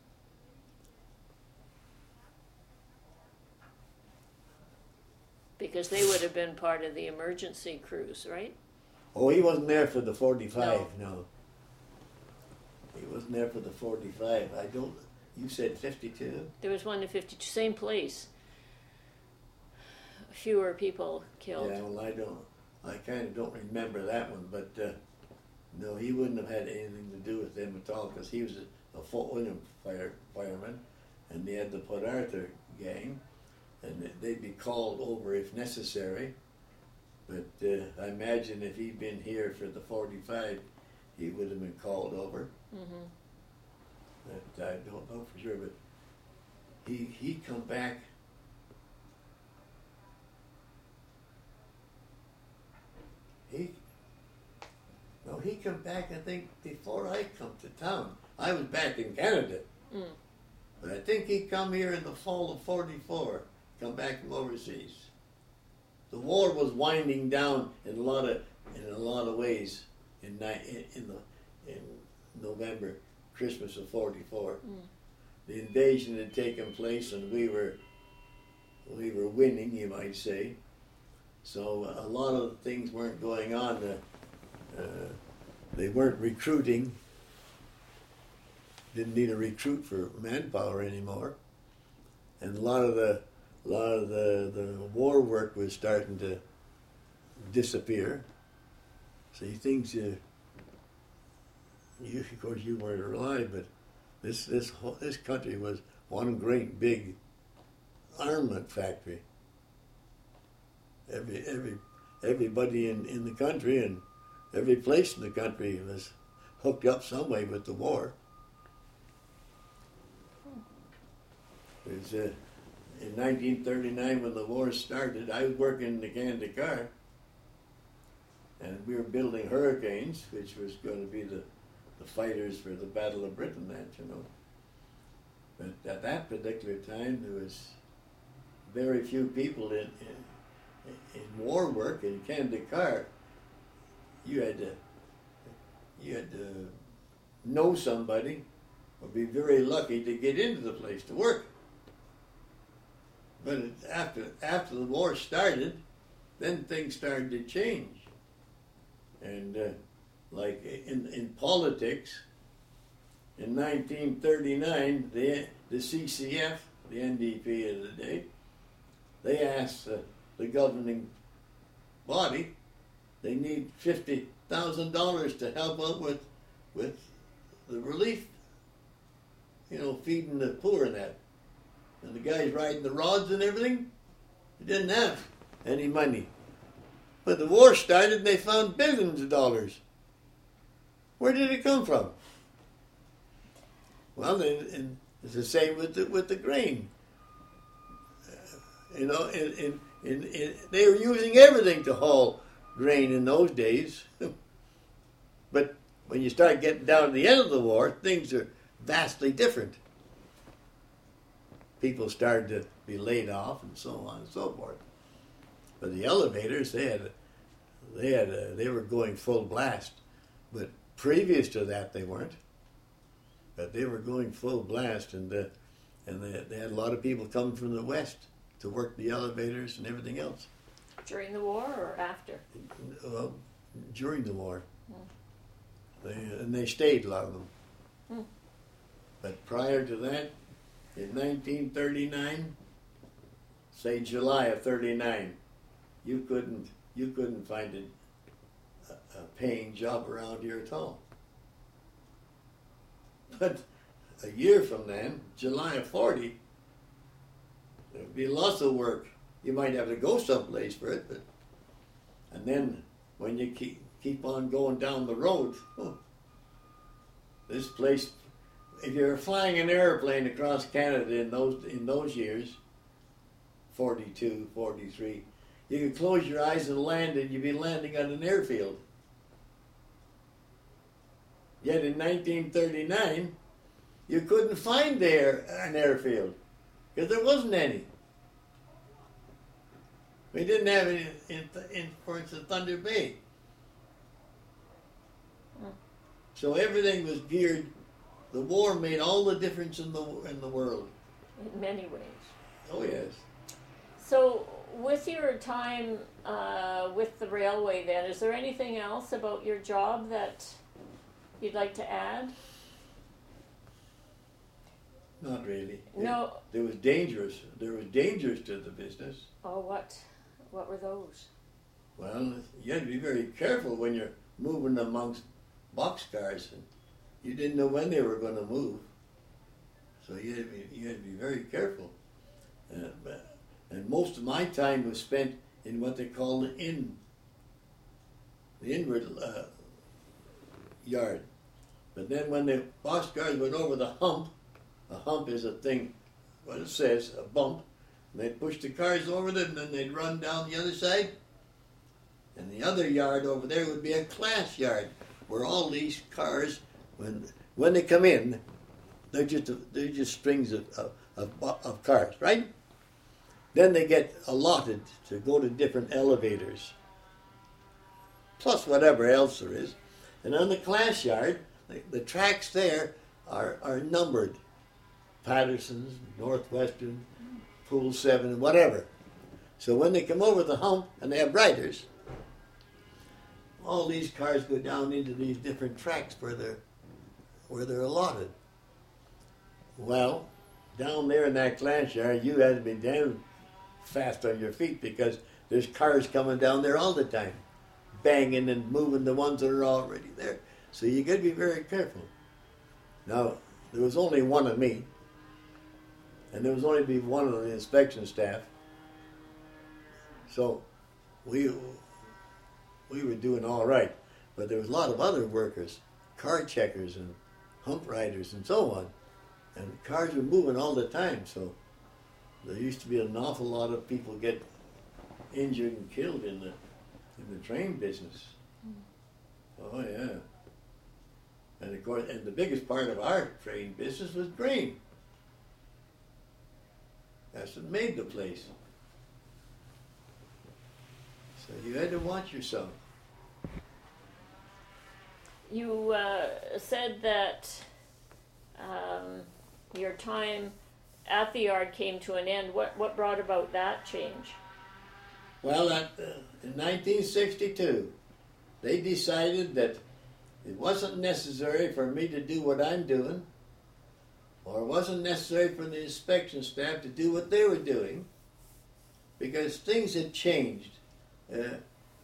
Because they would have been part of the emergency crews, right? Oh, he wasn't there for the forty-five, no. no. He wasn't there for the forty-five. I don't, you said fifty-two? There was one in fifty-two, same place. Fewer people killed. Yeah, well, I don't, I kind of don't remember that one, but uh, no, he wouldn't have had anything to do with them at all, because he was a, a Fort William fire, fireman, and they had the Port Arthur gang, and they'd be called over if necessary. But uh, I imagine if he'd been here for the forty-five, he would have been called over. Mm-hmm. But I don't know for sure, but he he come back. He no, he come back. I think before I come to town. I was back in Canada, mm. but I think he come here in the fall of forty-four. Come back from overseas. The war was winding down in a lot of in a lot of ways in in, in the in November, Christmas of forty-four. Mm. The invasion had taken place, and we were we were winning, you might say. So a lot of things weren't going on. Uh, uh, they weren't recruiting. Didn't need a recruit for manpower anymore, and a lot of the a lot of the, the war work was starting to disappear. See, things you, you of course you weren't alive, but this this whole, this country was one great big armament factory. Every every everybody in, in the country and every place in the country was hooked up some way with the war. It was, uh, in nineteen thirty-nine, when the war started, I was working in the Kandahar, and we were building Hurricanes, which was going to be the, the fighters for the Battle of Britain, that, you know. But at that particular time, there was very few people in, in, in war work in Kandahar. You had to, you had to know somebody or be very lucky to get into the place to work. But after after the war started, then things started to change. And uh, like in in politics, in nineteen thirty-nine, the the C C F, the N D P of the day, they asked uh, the governing body, they need fifty thousand dollars to help out with with the relief, you know, feeding the poor and that. And the guys riding the rods and everything, they didn't have any money. But the war started and they found billions of dollars. Where did it come from? Well, and, and it's the same with the, with the grain. Uh, you know, in, in, in, in, they were using everything to haul grain in those days. But when you start getting down to the end of the war, things are vastly different. People started to be laid off and so on and so forth. But the elevators, they had, they had, a, they were going full blast. But previous to that, they weren't. But they were going full blast, and uh, and they, they had a lot of people coming from the west to work the elevators and everything else. During the war or after? Well, during the war. Hmm. They, and they stayed, a lot of them. Hmm. But prior to that, in nineteen thirty-nine, say July of thirty-nine, you couldn't you couldn't find a, a paying job around here at all. But a year from then, July of forty, there'd be lots of work. You might have to go someplace for it, but and then when you keep keep on going down the road, oh, this place. If you're flying an airplane across Canada in those in those years, forty-two, forty-three, you could close your eyes and land and you'd be landing on an airfield. Yet in nineteen thirty-nine, you couldn't find there an airfield because there wasn't any. We didn't have any in, in for instance, Thunder Bay. So everything was geared. The war made all the difference in the in the world. In many ways. Oh yes. So, with your time uh, with the railway, then, is there anything else about your job that you'd like to add? Not really. No. It, there was dangerous. There was dangers to the business. Oh, what? What were those? Well, you had to be very careful when you're moving amongst boxcars, and you didn't know when they were going to move. So you had to be, you had to be very careful. Uh, but, and most of my time was spent in what they call the in, the inward uh, yard. But then when the boxcars went over the hump, a hump is a thing, what it says, a bump, and they'd push the cars over them, and then they'd run down the other side. And the other yard over there would be a class yard, where all these cars, when when they come in, they're just they're just strings of of, of, of cars, right? Then they get allotted to go to different elevators, plus whatever else there is. And on the class yard, the, the tracks there are are numbered: Patterson's, Northwestern, Pool Seven, whatever. So when they come over the hump and they have riders, all these cars go down into these different tracks where they're where they're allotted. Well, down there in that class yard, you had to be damn fast on your feet because there's cars coming down there all the time, banging and moving the ones that are already there. So you got to be very careful. Now, there was only one of me, and there was only be one of the inspection staff. So we we were doing all right. But there was a lot of other workers, car checkers and hump riders and so on. And cars were moving all the time, so there used to be an awful lot of people get injured and killed in the in the train business. Mm. Oh yeah. And of course, and the biggest part of our train business was grain. That's what made the place. So you had to watch yourself. You uh, said that um, your time at the yard came to an end. What what brought about that change? Well, at, uh, in nineteen sixty-two, they decided that it wasn't necessary for me to do what I'm doing, or it wasn't necessary for the inspection staff to do what they were doing, because things had changed. Uh,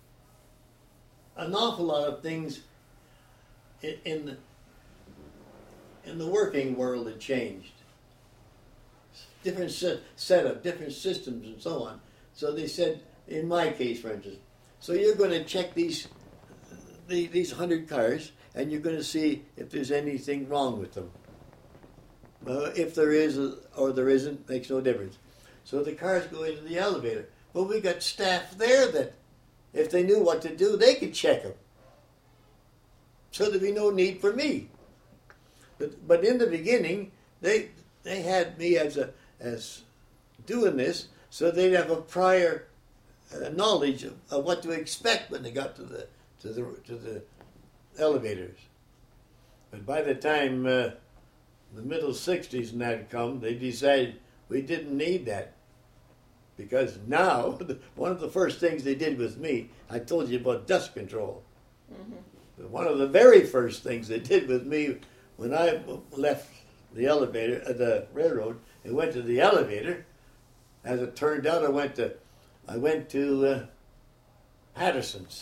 an awful lot of things in, in the in the working world had changed. Different set, setup, different systems, and so on. So they said, in my case, for instance, so you're going to check these the, these hundred cars, and you're going to see if there's anything wrong with them. Uh, if there is or there isn't, makes no difference. So the cars go into the elevator. But we got staff there that, if they knew what to do, they could check them. So there'd be no need for me. But, but in the beginning, they they had me as a as doing this, so they'd have a prior uh, knowledge of, of what to expect when they got to the to the to the elevators. But by the time uh, the middle sixties and that had come, they decided we didn't need that. Because now, one of the first things they did with me, I told you about dust control. Mm-hmm. One of the very first things they did with me when I left the elevator, uh, the railroad, and went to the elevator, as it turned out, I went to, I went to uh, Patterson's.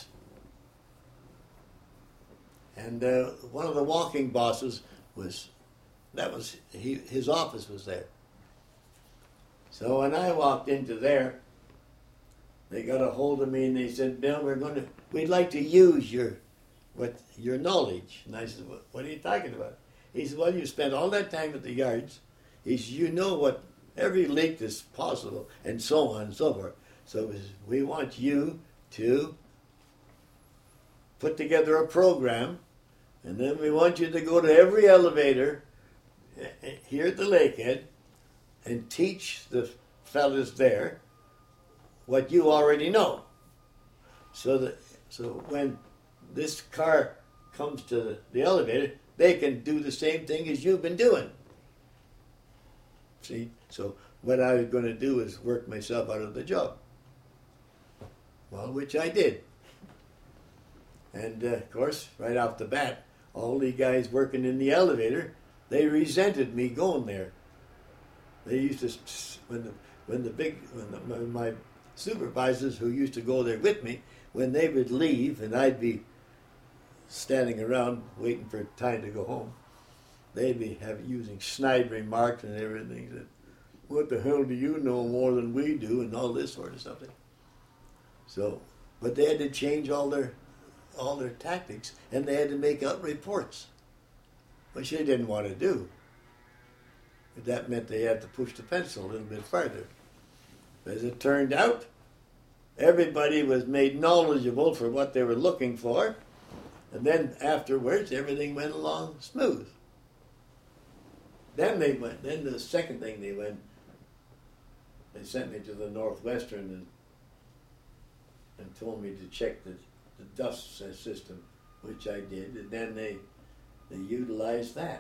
And uh, one of the walking bosses was, that was, he, his office was there. So when I walked into there, they got a hold of me and they said, "Bill, we're going to, we'd like to use your, what, your knowledge." And I said, "What, what are you talking about?" He said, "Well, you spent all that time at the yards. He said, you know what, every leak is possible, and so on and so forth. So we want you to put together a program, and then we want you to go to every elevator here at the Lakehead and teach the fellas there what you already know. So that so when this car comes to the, the elevator, they can do the same thing as you've been doing." See? So what I was going to do is work myself out of the job. Well, which I did. And uh, of course, right off the bat, all the guys working in the elevator, they resented me going there. They used to, when the when the big when, the, when my supervisors who used to go there with me, when they would leave and I'd be standing around waiting for time to go home, they'd be have, using snide remarks and everything. That, "What the hell do you know more than we do?" and all this sort of something. So, but they had to change all their all their tactics, and they had to make out reports, which they didn't want to do. That meant they had to push the pencil a little bit farther. As it turned out, everybody was made knowledgeable for what they were looking for, and then afterwards everything went along smooth. Then they went. Then the second thing they went, they sent me to the Northwestern and and told me to check the, the dust system, which I did, and then they they utilized that.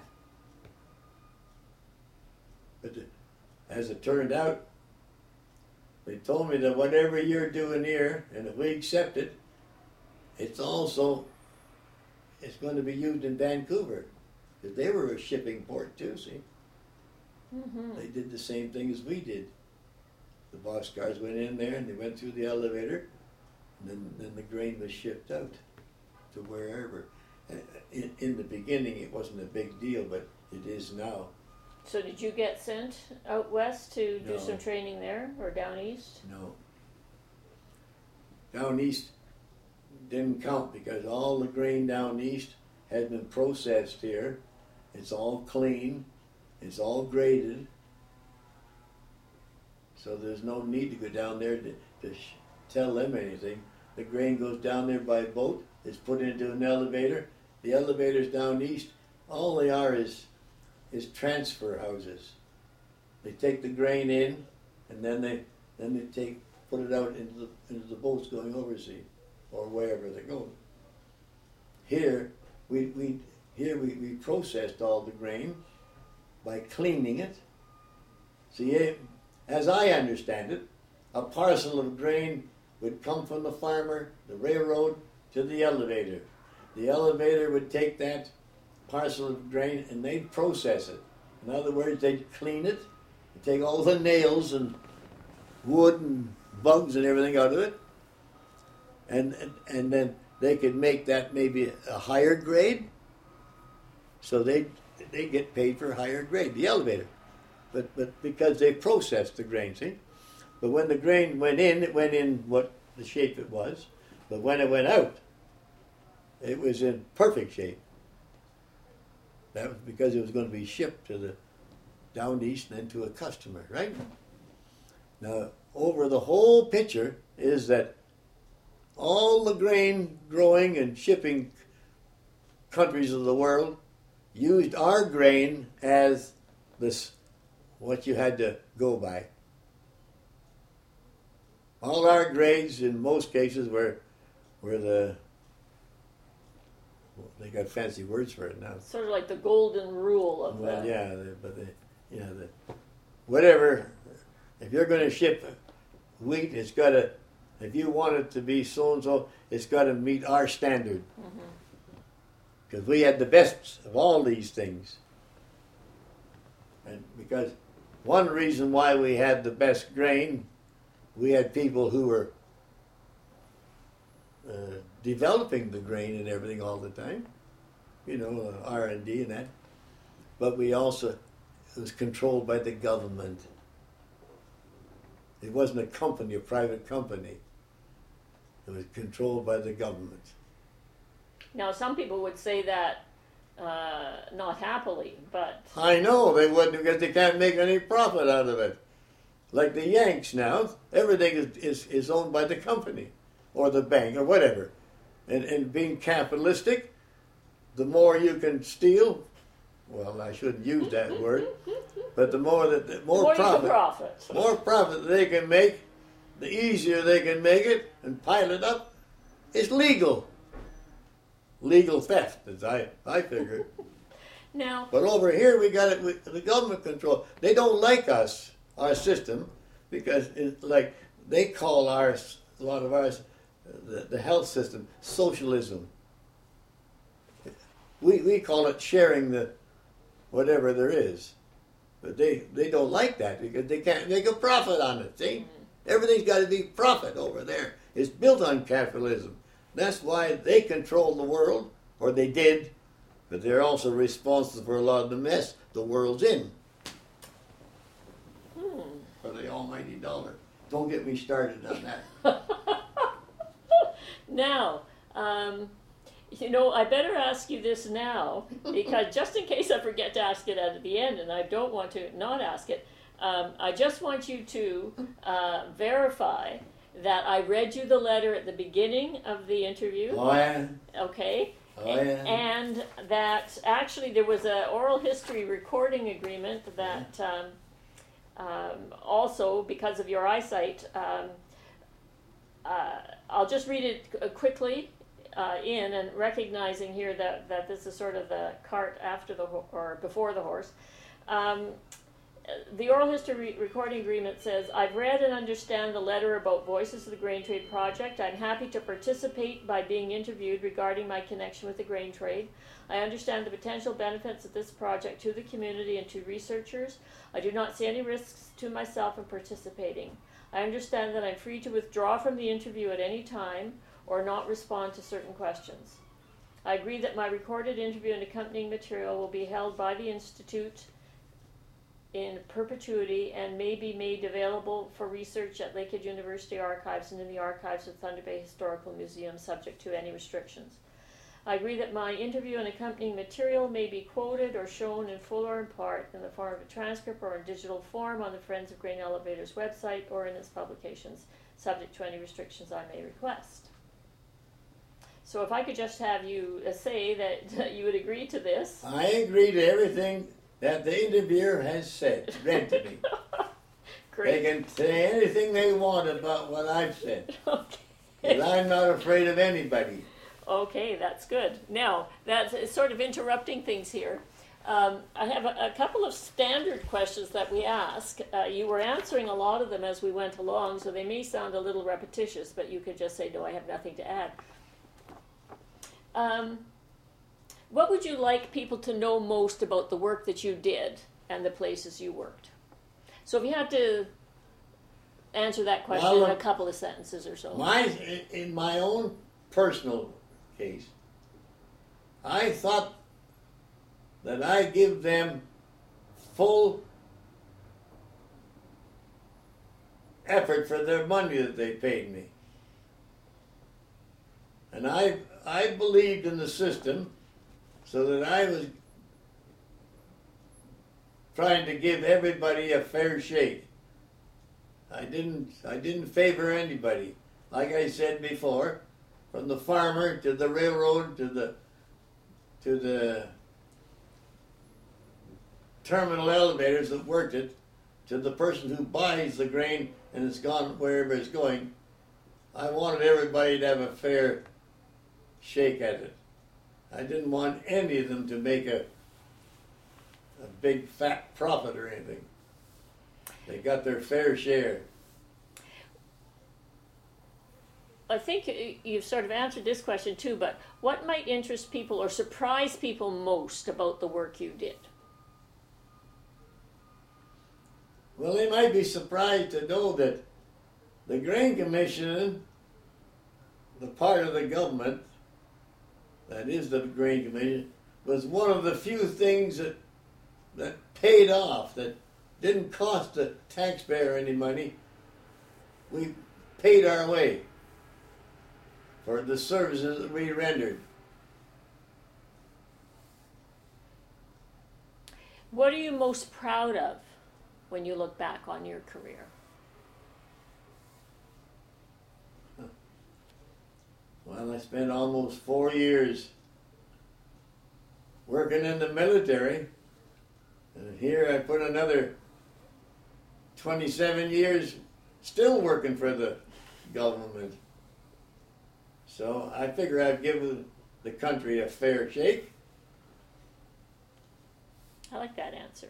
But as it turned out, they told me that whatever you're doing here, and if we accept it, it's also, it's going to be used in Vancouver. Because they were a shipping port too, see? Mm-hmm. They did the same thing as we did. The boxcars went in there and they went through the elevator, and then, then the grain was shipped out to wherever. In, in the beginning it wasn't a big deal, but it is now. So did you get sent out west to No. do some training there, or down east? No. Down east, didn't count because all the grain down east has been processed here. It's all clean. It's all graded. So there's no need to go down there to, to sh- tell them anything. The grain goes down there by boat. It's put into an elevator. The elevators down east, all they are is is transfer houses. They take the grain in, and then they then they take put it out into the into the boats going overseas, or wherever they go. Here we we here we, we processed all the grain by cleaning it. See, as I understand it, a parcel of grain would come from the farmer, the railroad, to the elevator. The elevator would take that parcel of grain and they'd process it. In other words, they'd clean it, they'd take all the nails and wood and bugs and everything out of it, and, and, and then they could make that maybe a higher grade, so they they get paid for a higher grade, the elevator. But, but because they processed the grain, see? But when the grain went in, it went in what the shape it was. But when it went out, it was in perfect shape. That was because it was going to be shipped to the down east and then to a customer, right? Now, over the whole picture is that all the grain growing and shipping countries of the world used our grain as this, what you had to go by. All our grades, in most cases, were were the, well, they got fancy words for it now. Sort of like the golden rule of Well, the... yeah, the, but the, you know, the, whatever, if you're going to ship wheat, it's got to, if you want it to be so-and-so, it's got to meet our standard. Because mm-hmm. we had the best of all these things. And because one reason why we had the best grain, we had people who were uh, developing the grain and everything all the time, you know, uh, R and D and that. But we also, it was controlled by the government. It wasn't a company, a private company. It was controlled by the government. Now, some people would say that uh, not happily, but... I know, they wouldn't because they can't make any profit out of it. Like the Yanks now, everything is, is, is owned by the company or the bank or whatever. And, and being capitalistic, the more you can steal, well, I shouldn't use that word, but the more that the more, the more profit, you can profit, more profit they can make, the easier they can make it and pile it up. It's legal, legal theft, as I I figure. Now, but over here we got it with the government control. They don't like us, our system, because it, like they call ours, a lot of ours, the, the health system, socialism. We we call it sharing the whatever there is. But they, they don't like that because they can't make a profit on it, see? Mm-hmm. Everything's got to be profit over there. It's built on capitalism. That's why they control the world, or they did, but they're also responsible for a lot of the mess the world's in. Hmm. For the almighty dollar. Don't get me started on that. Now, um, you know, I better ask you this now, because just in case I forget to ask it at the end, and I don't want to not ask it, um, I just want you to uh, verify that I read you the letter at the beginning of the interview. Oh, yeah. Okay. Oh, yeah. And that actually there was an oral history recording agreement that um, um, also, because of your eyesight, um, uh, I'll just read it quickly. Uh, in and recognizing here that, that this is sort of the cart after the ho- or before the horse. Um, the oral history re- recording agreement says, I've read and understand the letter about Voices of the Grain Trade Project. I'm happy to participate by being interviewed regarding my connection with the grain trade. I understand the potential benefits of this project to the community and to researchers. I do not see any risks to myself in participating. I understand that I'm free to withdraw from the interview at any time or not respond to certain questions. I agree that my recorded interview and accompanying material will be held by the Institute in perpetuity and may be made available for research at Lakehead University Archives and in the archives of Thunder Bay Historical Museum, subject to any restrictions. I agree that my interview and accompanying material may be quoted or shown in full or in part in the form of a transcript or in digital form on the Friends of Grain Elevators website or in its publications, subject to any restrictions I may request. So if I could just have you uh, say that you would agree to this. I agree to everything that the interviewer has said, read to me. Great. They can say anything they want about what I've said. Okay. But I'm not afraid of anybody. Okay, that's good. Now, that's sort of interrupting things here. Um, I have a, a couple of standard questions that we ask. Uh, you were answering a lot of them as we went along, so they may sound a little repetitious, but you could just say, no, I have nothing to add. Um, what would you like people to know most about the work that you did and the places you worked? So if you had to answer that question well, in a couple of sentences or so. My, in my own personal case, I thought that I give them full effort for their money that they paid me. And I, I believed in the system so that I was trying to give everybody a fair shake. I didn't, I didn't favor anybody. Like I said before, from the farmer to the railroad to the to the terminal elevators that worked it, to the person who buys the grain and it's gone wherever it's going, I wanted everybody to have a fair shake at it. I didn't want any of them to make a a big fat profit or anything. They got their fair share. I think you've sort of answered this question too, but what might interest people or surprise people most about the work you did? Well, they might be surprised to know that the Grain Commission, the part of the government that is the Grain Commission, was one of the few things that that paid off, that didn't cost the taxpayer any money. We paid our way for the services that we rendered. What are you most proud of when you look back on your career? Well, I spent almost four years working in the military, and here I put another twenty-seven years still working for the government. So I figure I've given the country a fair shake. I like that answer.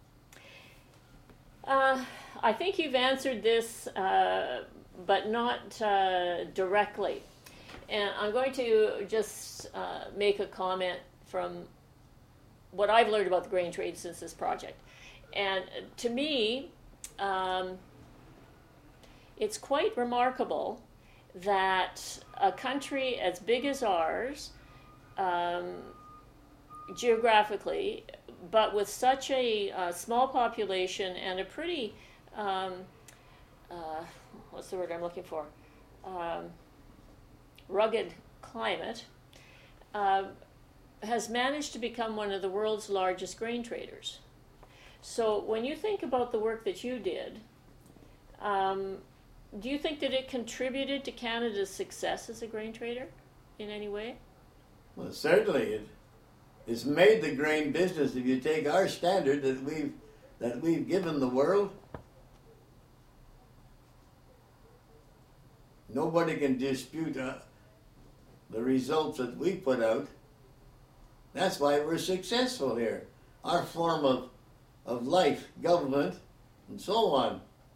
Uh, I think you've answered this, uh, but not uh, directly. And I'm going to just uh, make a comment from what I've learned about the grain trade since this project. And to me, um, it's quite remarkable that a country as big as ours, um, geographically, but with such a uh, small population and a pretty, um, uh, what's the word I'm looking for, um, rugged climate, uh, has managed to become one of the world's largest grain traders. So when you think about the work that you did, um, do you think that it contributed to Canada's success as a grain trader in any way? Well, certainly it. It's made the grain business. If you take our standard that we've that we've given the world, nobody can dispute uh, the results that we put out. That's why we're successful here. Our form of of life, government, and so on.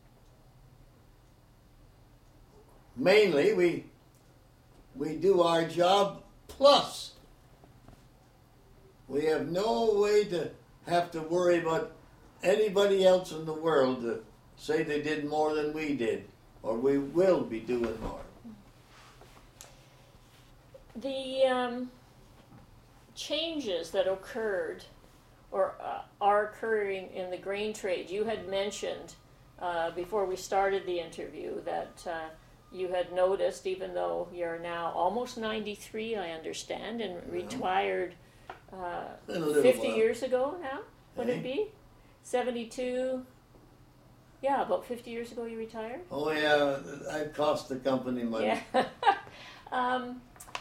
Mainly, we we do our job plus. We have no way to have to worry about anybody else in the world to say they did more than we did, or we will be doing more. The um, changes that occurred or uh, are occurring in the grain trade. You had mentioned uh, before we started the interview that uh, you had noticed, even though you're now almost ninety-three, I understand, and Yeah. retired uh, Been a little fifty while. years ago now, would Eh? it be? seventy-two? Yeah, about fifty years ago you retired? Oh yeah, I cost the company money. Yeah. um,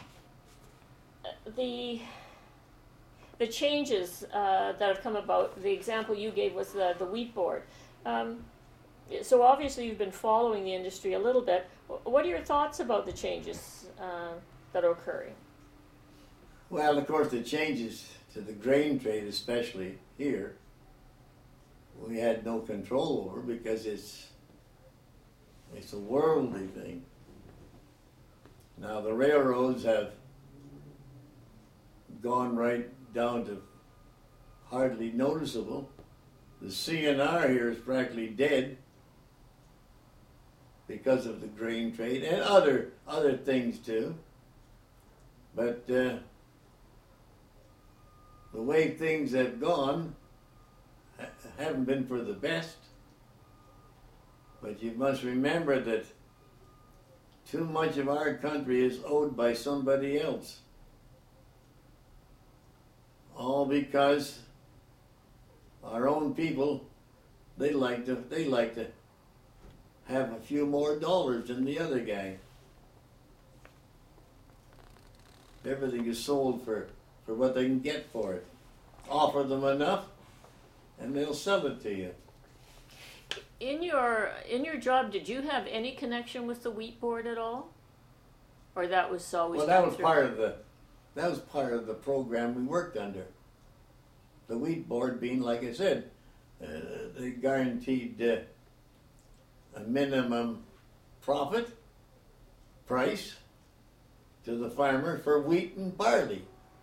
the the changes uh, that have come about, the example you gave was the, the wheat board. Um, so obviously you've been following the industry a little bit. What are your thoughts about the changes uh, that are occurring? Well, of course, the changes to the grain trade, especially here, we had no control over because it's it's a worldly thing. Now the railroads have gone right down to hardly noticeable. The C N R here is practically dead because of the grain trade and other other things too. But uh, the way things have gone ha- haven't been for the best. But you must remember that too much of our country is owed by somebody else. All because our own people, they like to they like to have a few more dollars than the other guy. Everything is sold for, for what they can get for it. Offer them enough, and they'll sell it to you. In your in your job, did you have any connection with the wheat board at all, or that was always? Well, that done was through- part of the that was part of the program we worked under. The wheat board being, like I said, uh, they guaranteed uh, a minimum profit price to the farmer for wheat and barley.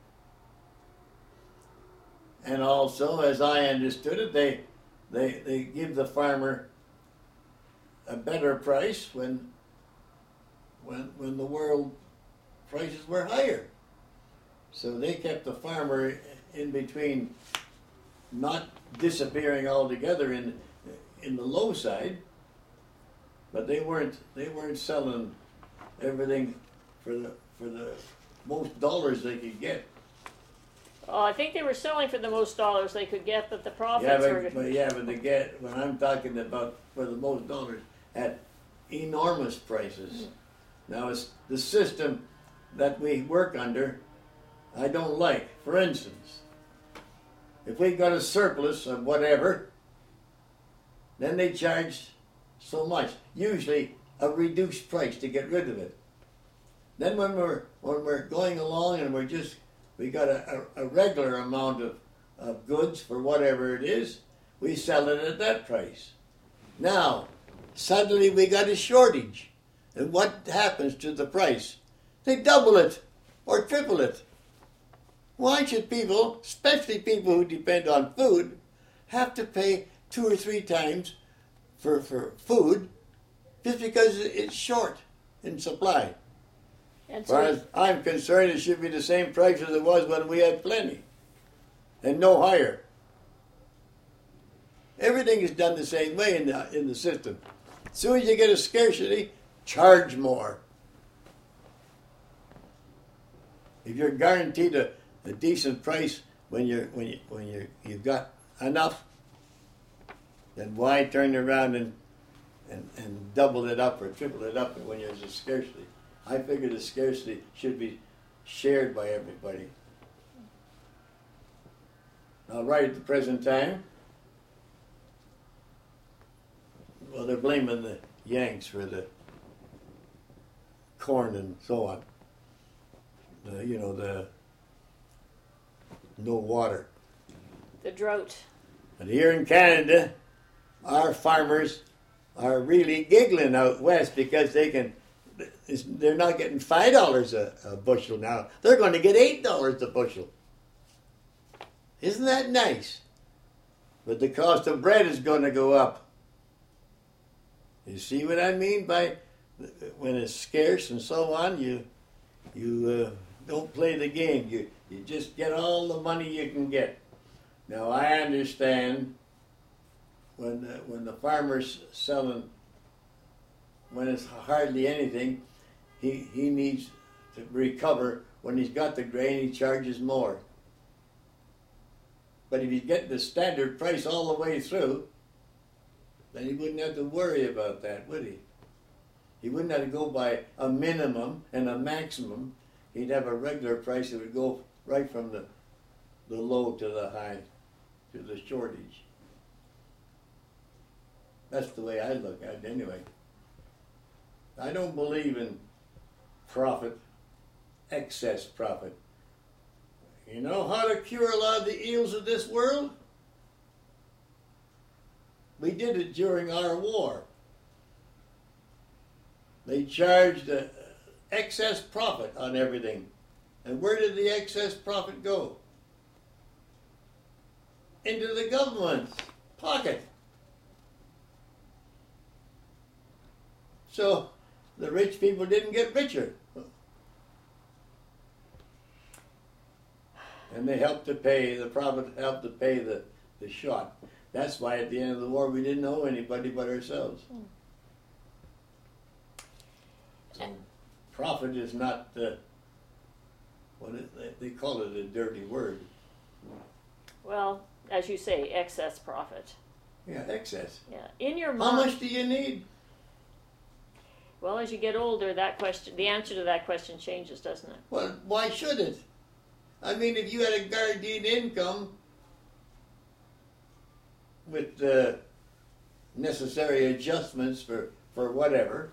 And also, as I understood it, they they they give the farmer a better price when when when the world prices were higher. So they kept the farmer in between, not disappearing altogether in in the low side, but they weren't they weren't selling everything for the for the most dollars they could get. Oh, I think they were selling for the most dollars they could get, but the profits Yeah, were. but, but yeah, but they get when I'm talking about for the most dollars at enormous prices. Now it's the system that we work under. I don't like. For instance, if we got a surplus of whatever, then they charge so much, usually a reduced price to get rid of it. Then when we're when we're going along and we're just we got a, a, a regular amount of, of goods for whatever it is, we sell it at that price. Now, suddenly we got a shortage. And what happens to the price? They double it or triple it. Why should people, especially people who depend on food, have to pay two or three times for, for food just because it's short in supply? And As far as so, I'm concerned, it should be the same price as it was when we had plenty, and no higher. Everything is done the same way in the in the system. As soon as you get a scarcity, charge more. If you're guaranteed a, a decent price when you're when you when you you've got enough, then why turn around and and, and double it up or triple it up when there's a scarcity? I figure the scarcity should be shared by everybody. Now, right at the present time, well, they're blaming the Yanks for the corn and so on. The, you know, the no water. the drought. And here in Canada, our farmers are really giggling out west because they can. They're not getting five dollars a, a bushel now. They're going to get eight dollars a bushel. Isn't that nice? But the cost of bread is going to go up. You see what I mean by when it's scarce and so on? You you uh, don't play the game. You you just get all the money you can get. Now I understand when the, when the farmer's selling, when it's hardly anything, he he needs to recover. When he's got the grain, he charges more. But if he's getting the standard price all the way through, then he wouldn't have to worry about that, would he? He wouldn't have to go by a minimum and a maximum. He'd have a regular price that would go right from the, the low to the high, to the shortage. That's the way I look at it anyway. I don't believe in profit, excess profit. You know how to cure a lot of the ills of this world? We did it during our war. They charged uh, excess profit on everything. And where did the excess profit go? Into the government's pocket. So the rich people didn't get richer. And they helped to pay, the profit helped to pay the, the shot. That's why at the end of the war we didn't owe anybody but ourselves. So profit is not the, what it, they call it a dirty word. Well, as you say, excess profit. Yeah, excess. Yeah. In your mind. How much do you need? Well, as you get older, that question, the answer to that question changes, doesn't it? Well, why should it? I mean, if you had a guaranteed income with the necessary adjustments for, for whatever.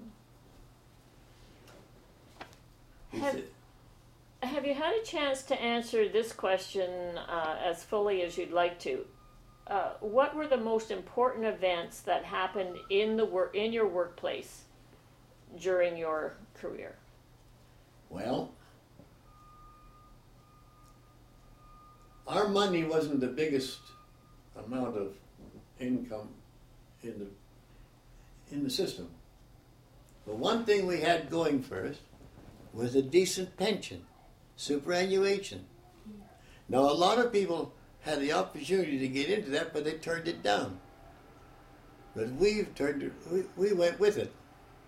Have, have you had a chance to answer this question uh, as fully as you'd like to? Uh, what were the most important events that happened in the work in your workplace during your career? Well, our money wasn't the biggest amount of income in the in the system. But one thing we had going for us was a decent pension, superannuation. Now, a lot of people had the opportunity to get into that, but they turned it down. But we've turned it, we, we went with it.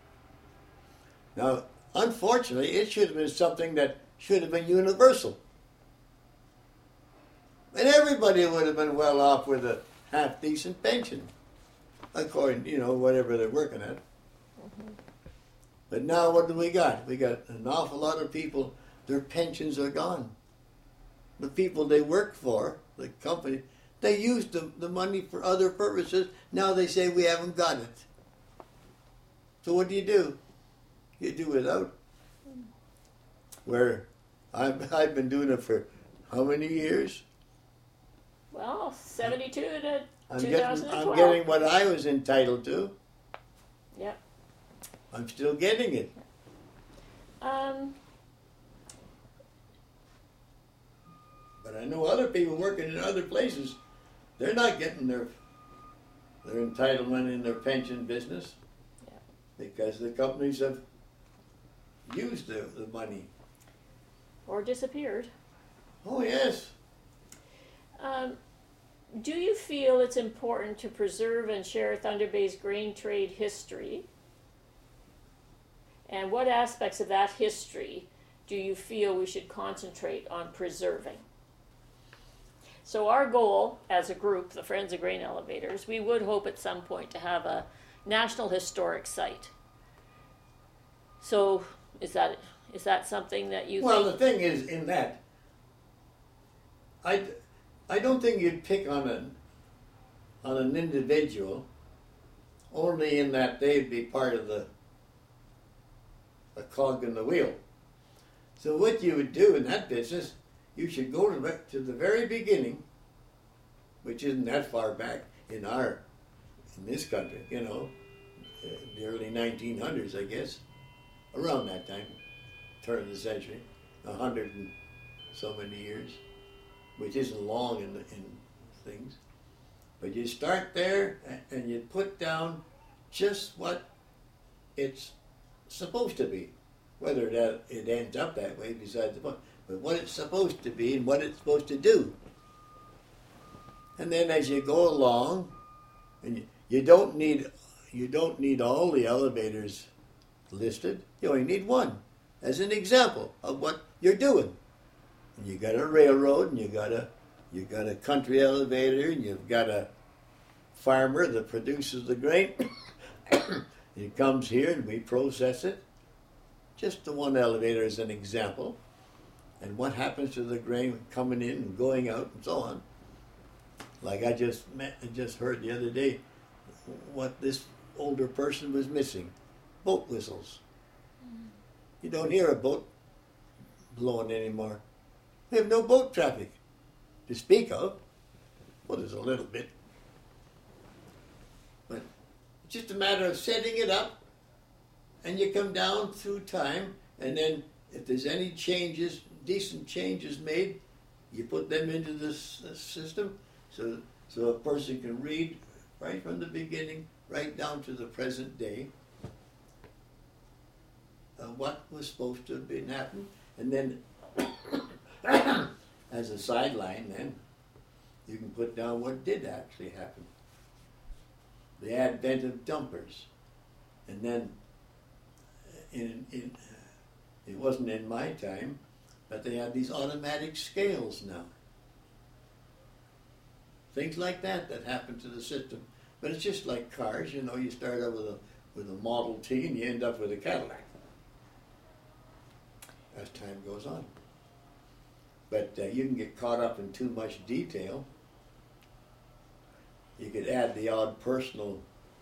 Now, unfortunately, it should have been something that should have been universal. And everybody would have been well off with a half-decent pension, according, you know, whatever they're working at. Mm-hmm. But now what do we got? We got an awful lot of people, their pensions are gone. The people they work for, the company, they used the, the money for other purposes. Now they say we haven't got it. So what do you do? You do without. Where I've, I've been doing it for how many years? Well, seventy-two to I'm two thousand twelve. Getting, I'm getting what I was entitled to. Yep. I'm still getting it. Um, but I know other people working in other places, they're not getting their their entitlement in their pension business. Yeah. Because the companies have used the, the money. Or disappeared. Oh, yes. Um, do you feel it's important to preserve and share Thunder Bay's grain trade history? And what aspects of that history do you feel we should concentrate on preserving? So our goal as a group, the Friends of Grain Elevators, we would hope at some point to have a National Historic Site. So is that is that something that you well, think? the thing is, in that, I, I don't think you'd pick on an, on an individual only in that they'd be part of the a cog in the wheel. So what you would do in that business, you should go to, to the very beginning, which isn't that far back in our, in this country, you know, the early nineteen hundreds, I guess, around that time, turn of the century, a hundred and so many years, which isn't long in, the, in things. But you start there and you put down just what it's supposed to be. Whether that it ends up that way, besides the point, but what it's supposed to be and what it's supposed to do. And then as you go along, and you, you don't need you don't need all the elevators listed. You only need one as an example of what you're doing. And you got a railroad, and you got a you got a country elevator, and you've got a farmer that produces the grain. It comes here and we process it. Just the one elevator as an example. And what happens to the grain coming in and going out and so on. Like I just met, I just heard the other day what this older person was missing. Boat whistles. You don't hear a boat blowing anymore. We have no boat traffic to speak of. Well, there's a little bit. But it's just a matter of setting it up, and you come down through time, and then if there's any changes, decent changes made, you put them into this, this system, so so a person can read right from the beginning, right down to the present day, uh, what was supposed to have been happened, and then as a sideline, then you can put down what did actually happen. The advent of dumpers, and then in, in it wasn't in my time, but they have these automatic scales now. Things like that that happen to the system. But it's just like cars, you know, you start out with a with a Model T and you end up with a Cadillac as time goes on. But uh, you can get caught up in too much detail. You could add the odd personal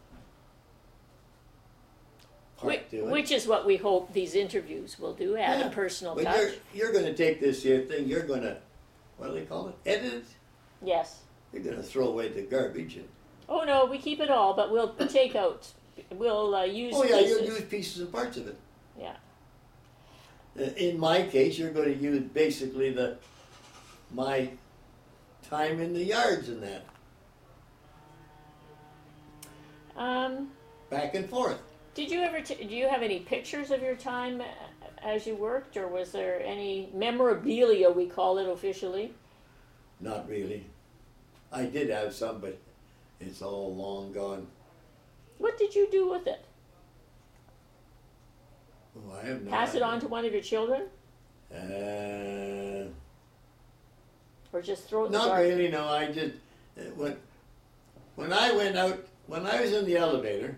part Which, to it. which is what we hope these interviews will do, add Yeah, a personal but touch. you're, you're going to take this here thing, you're going to, what do they call it, edit it? Yes. You're going to throw away the garbage. And, Oh no, we keep it all, but we'll take out, we'll uh, use oh yeah, pieces. you'll use pieces and parts of it. Yeah. Uh, In my case, you're going to use basically the my time in the yards and that, Um, back and forth. did you ever, t- do you have any pictures of your time as you worked, or was there any memorabilia, we call it officially? Not really. I did have some, but it's all long gone. What did you do with it? Oh, I have no Pass it idea. on to one of your children? Uh, Or just throw it in the not garbage? really. No, I just uh, when when I went out when I was in the elevator,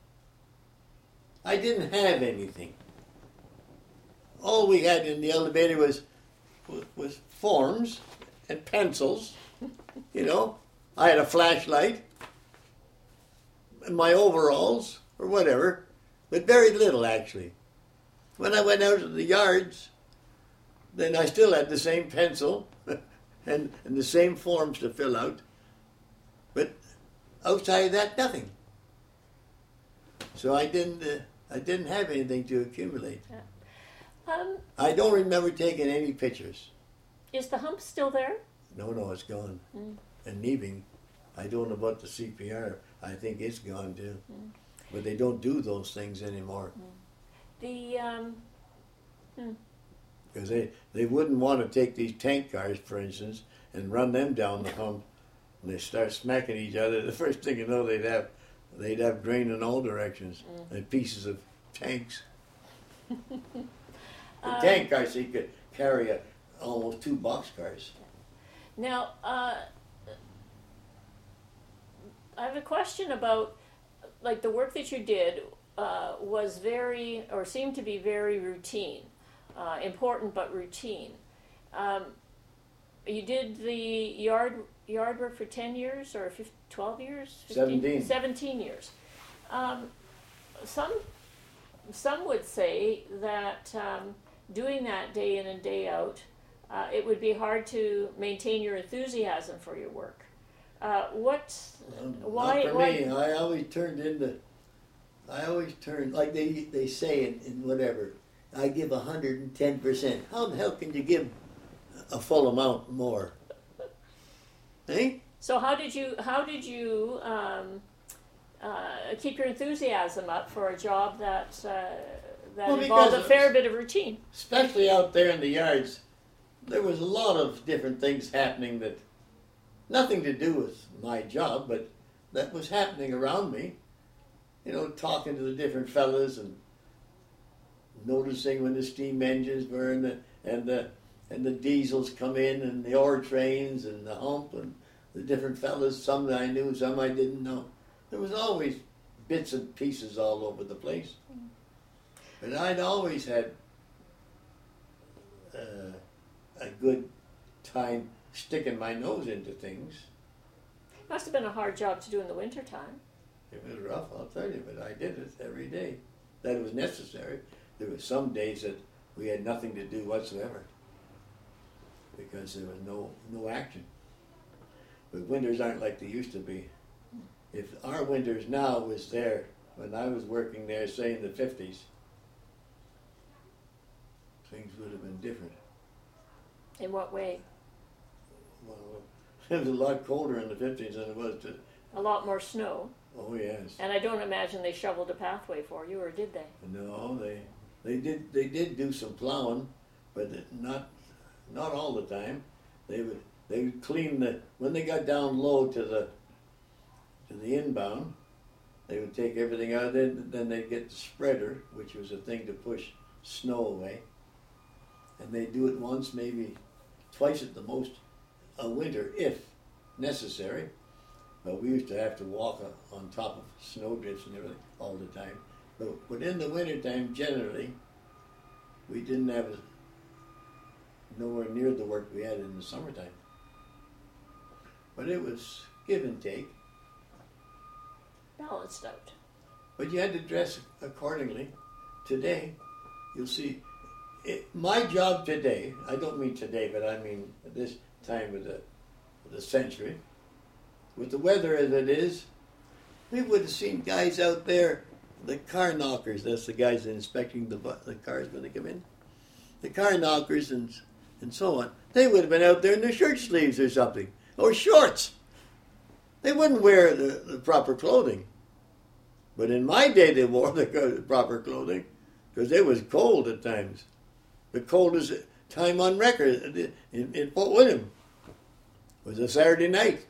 I didn't have anything. All we had in the elevator was was, was forms and pencils. You know, I had a flashlight and my overalls or whatever, but very little actually. When I went out to the yards, then I still had the same pencil and, and the same forms to fill out. But outside of that, nothing. So I didn't uh, I didn't have anything to accumulate. Um, I don't remember taking any pictures. is the hump still there? No, no, it's gone. Mm. And Neeving, I don't know about the C P R. I think it's gone too. Mm. But they don't do those things anymore. The, um, hmm. Because they, they wouldn't want to take these tank cars, for instance, and run them down the hump, and they start smacking each other. The first thing you know, they'd have they'd have grain in all directions Mm. and pieces of tanks. The Um, tank cars, you could carry a, almost two boxcars. Now, uh, I have a question about, like, the work that you did uh, was very, or seemed to be very routine, uh, important but routine. Um, you did the yard yard work for ten years or fifteen, twelve years? fifteen? Seventeen. seventeen years. Um, some, some would say that um, doing that day in and day out, uh, it would be hard to maintain your enthusiasm for your work. Uh, what, Um, why, Not for why, me. I always turned into, I always turned, like they, they say in, in whatever, I give one hundred ten percent. How the hell can you give a full amount more? Eh? so how did you, how did you um, uh, keep your enthusiasm up for a job that, uh, that Well, involved a because- fair bit of routine? Especially out there in the yards, there was a lot of different things happening that nothing to do with my job, but that was happening around me. You know, talking to the different fellas and noticing when the steam engines were and the and the and the diesels come in and the ore trains and the hump and the different fellas. Some that I knew, some I didn't know. There was always bits and pieces all over the place. But I'd always had uh, a good time sticking my nose into things. Must have been a hard job to do in the wintertime. It was rough, I'll tell you, but I did it every day. That it was necessary. There were some days that we had nothing to do whatsoever because there was no no action. But winters aren't like they used to be. If our winters now was there when I was working there, say in the fifties, things would have been different. In what way? Well, it was a lot colder in the fifties than it was to... A lot more snow. Oh, yes. And I don't imagine they shoveled a pathway for you, or did they? No, they they did they did do some plowing, but not not all the time. They would they would clean the when they got down low to the to the inbound, they would take everything out. Then then they'd get the spreader, which was a thing to push snow away, and they'd do it once, maybe twice at the most, a winter if necessary. But we used to have to walk on top of snowdrifts and everything all the time. But, but in the wintertime, generally, we didn't have a, nowhere near the work we had in the summertime. But it was give and take. Balanced out. But you had to dress accordingly. Today, you'll see, it, my job today, I don't mean today, but I mean at this time of the, of the century, with the weather as it is, we would have seen guys out there, the car knockers, that's the guys inspecting the, the cars when they come in, the car knockers and, and so on, they would have been out there in their shirt sleeves or something, or shorts. They wouldn't wear the, the proper clothing. But in my day they wore the proper clothing because it was cold at times. The coldest time on record in, in Fort William was a Saturday night.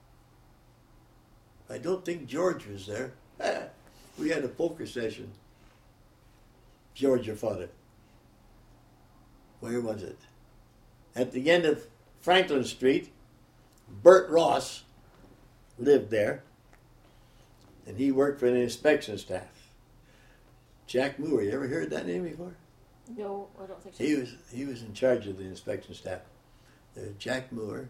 I don't think George was there. We had a poker session. George, your father. Where was it? At the end of Franklin Street, Bert Ross lived there, and he worked for the inspection staff. Jack Moore, you ever heard that name before? No, I don't think so. He was he was in charge of the inspection staff. Uh, Jack Moore,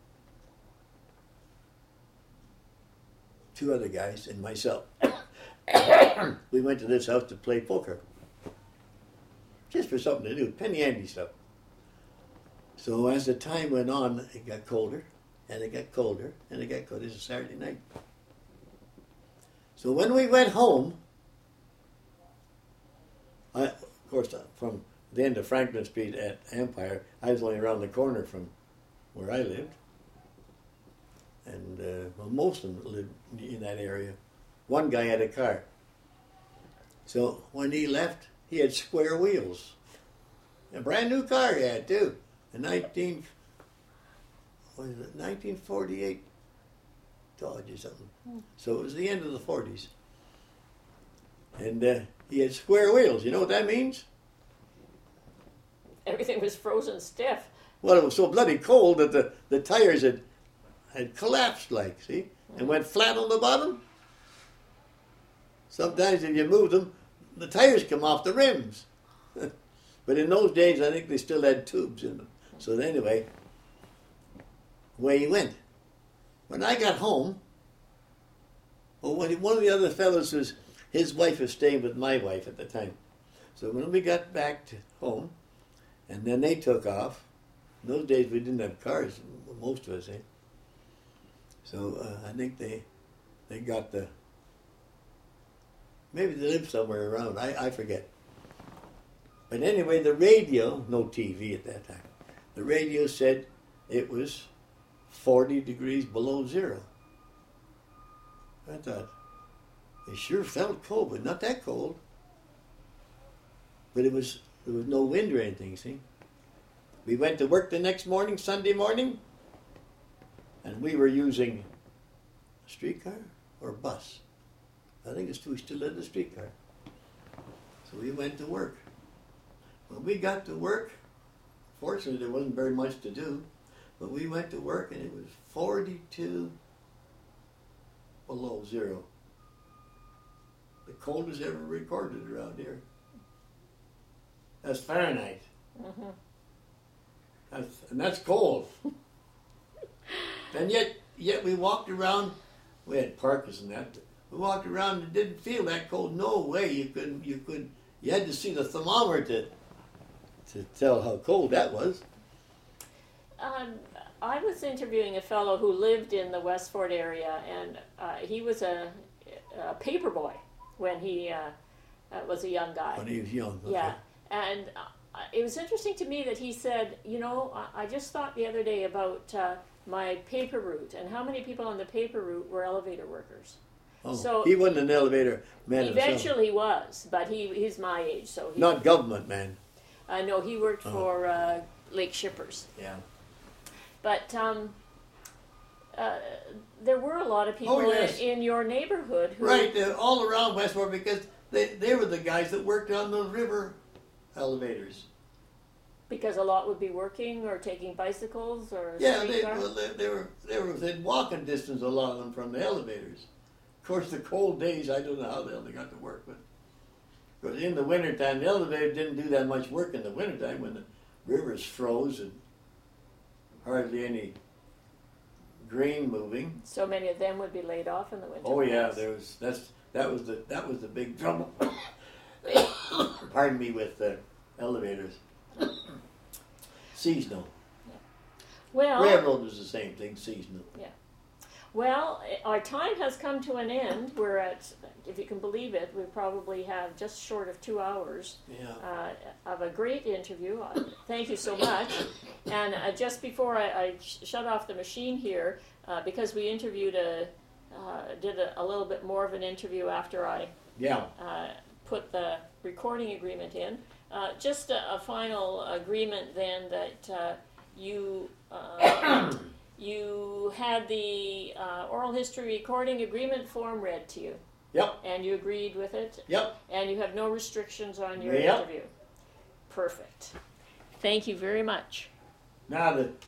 two other guys, and myself. We went to this house to play poker. Just for something to do, penny ante stuff. So as the time went on, it got colder, and it got colder, and it got colder. It was a Saturday night. So when we went home, I, of course, from the end of Franklin Street at Empire, I was only around the corner from where I lived. And uh, well, most of them lived in that area. One guy had a car. So when he left, he had square wheels. A brand new car he had too. A nineteen, what is it, nineteen forty-eight Dodge or something. Hmm. So it was the end of the forties. And uh, he had square wheels. You know what that means? Everything was frozen stiff. Well, it was so bloody cold that the, the tires had had collapsed, like, see, and went flat on the bottom. Sometimes if you move them, the tires come off the rims. But in those days, I think they still had tubes in them. So anyway, away he went. When I got home, well, one of the other fellows was, his wife was staying with my wife at the time. So when we got back to home, and then they took off, in those days we didn't have cars, most of us, eh? So uh, I think they they got the, maybe they lived somewhere around, I, I forget. But anyway, the radio, no T V at that time, the radio said it was forty degrees below zero. I thought, it sure felt cold, but not that cold. But it was, there was no wind or anything, see? We went to work the next morning, Sunday morning, and we were using a streetcar or a bus. I think it's we still had the streetcar. So we went to work. When we got to work, fortunately there wasn't very much to do, but we went to work and it was forty-two below zero. The coldest ever recorded around here. That's Fahrenheit. Mm-hmm. That's, and that's cold. And yet, yet we walked around. We had parkas and that. We walked around and didn't feel that cold. No way you couldn't. You could. You had to see the thermometer to to tell how cold that was. Um, I was interviewing a fellow who lived in the Westford area, and uh, he was a, a paper boy when he uh, uh, was a young guy. When he was young. Okay. Yeah, and uh, it was interesting to me that he said, you know, I, I just thought the other day about uh, my paper route and how many people on the paper route were elevator workers. Oh, so he wasn't an elevator man himself. Eventually he was, but he he's my age, so he, Not government man. Uh, no, he worked Oh. for uh, Lake Shippers. Yeah. But um, uh, there were a lot of people Oh, yes. in, in your neighborhood who... Right, uh, all around Westmore, because they, they were the guys that worked on the river elevators. Because a lot would be working or taking bicycles or Yeah, they, streetcar. well, they, they were they were within walking distance, a lot of them, from the elevators. Of course, the cold days, I don't know how the hell they got to work, but because in the wintertime, the elevator didn't do that much work in the wintertime when the rivers froze and hardly any grain moving. So many of them would be laid off in the winter. Oh yeah, months. there was that's that was the that was the big trouble. Pardon me, with the elevators. Seasonal. Well, Railroad was the same thing, seasonal. well, our time has come to an end. We're at, if you can believe it, we probably have just short of two hours Yeah. uh, of a great interview. Uh, thank you so much. And uh, just before I, I sh- shut off the machine here, uh, because we interviewed a, uh, did a, a little bit more of an interview after I Yeah. uh, put the recording agreement in. Uh, just a, a final agreement then that uh, you uh, you had the uh, oral history recording agreement form read to you. Yep. And you agreed with it. Yep. And you have no restrictions on your Yep. interview. Perfect. Thank you very much. Now the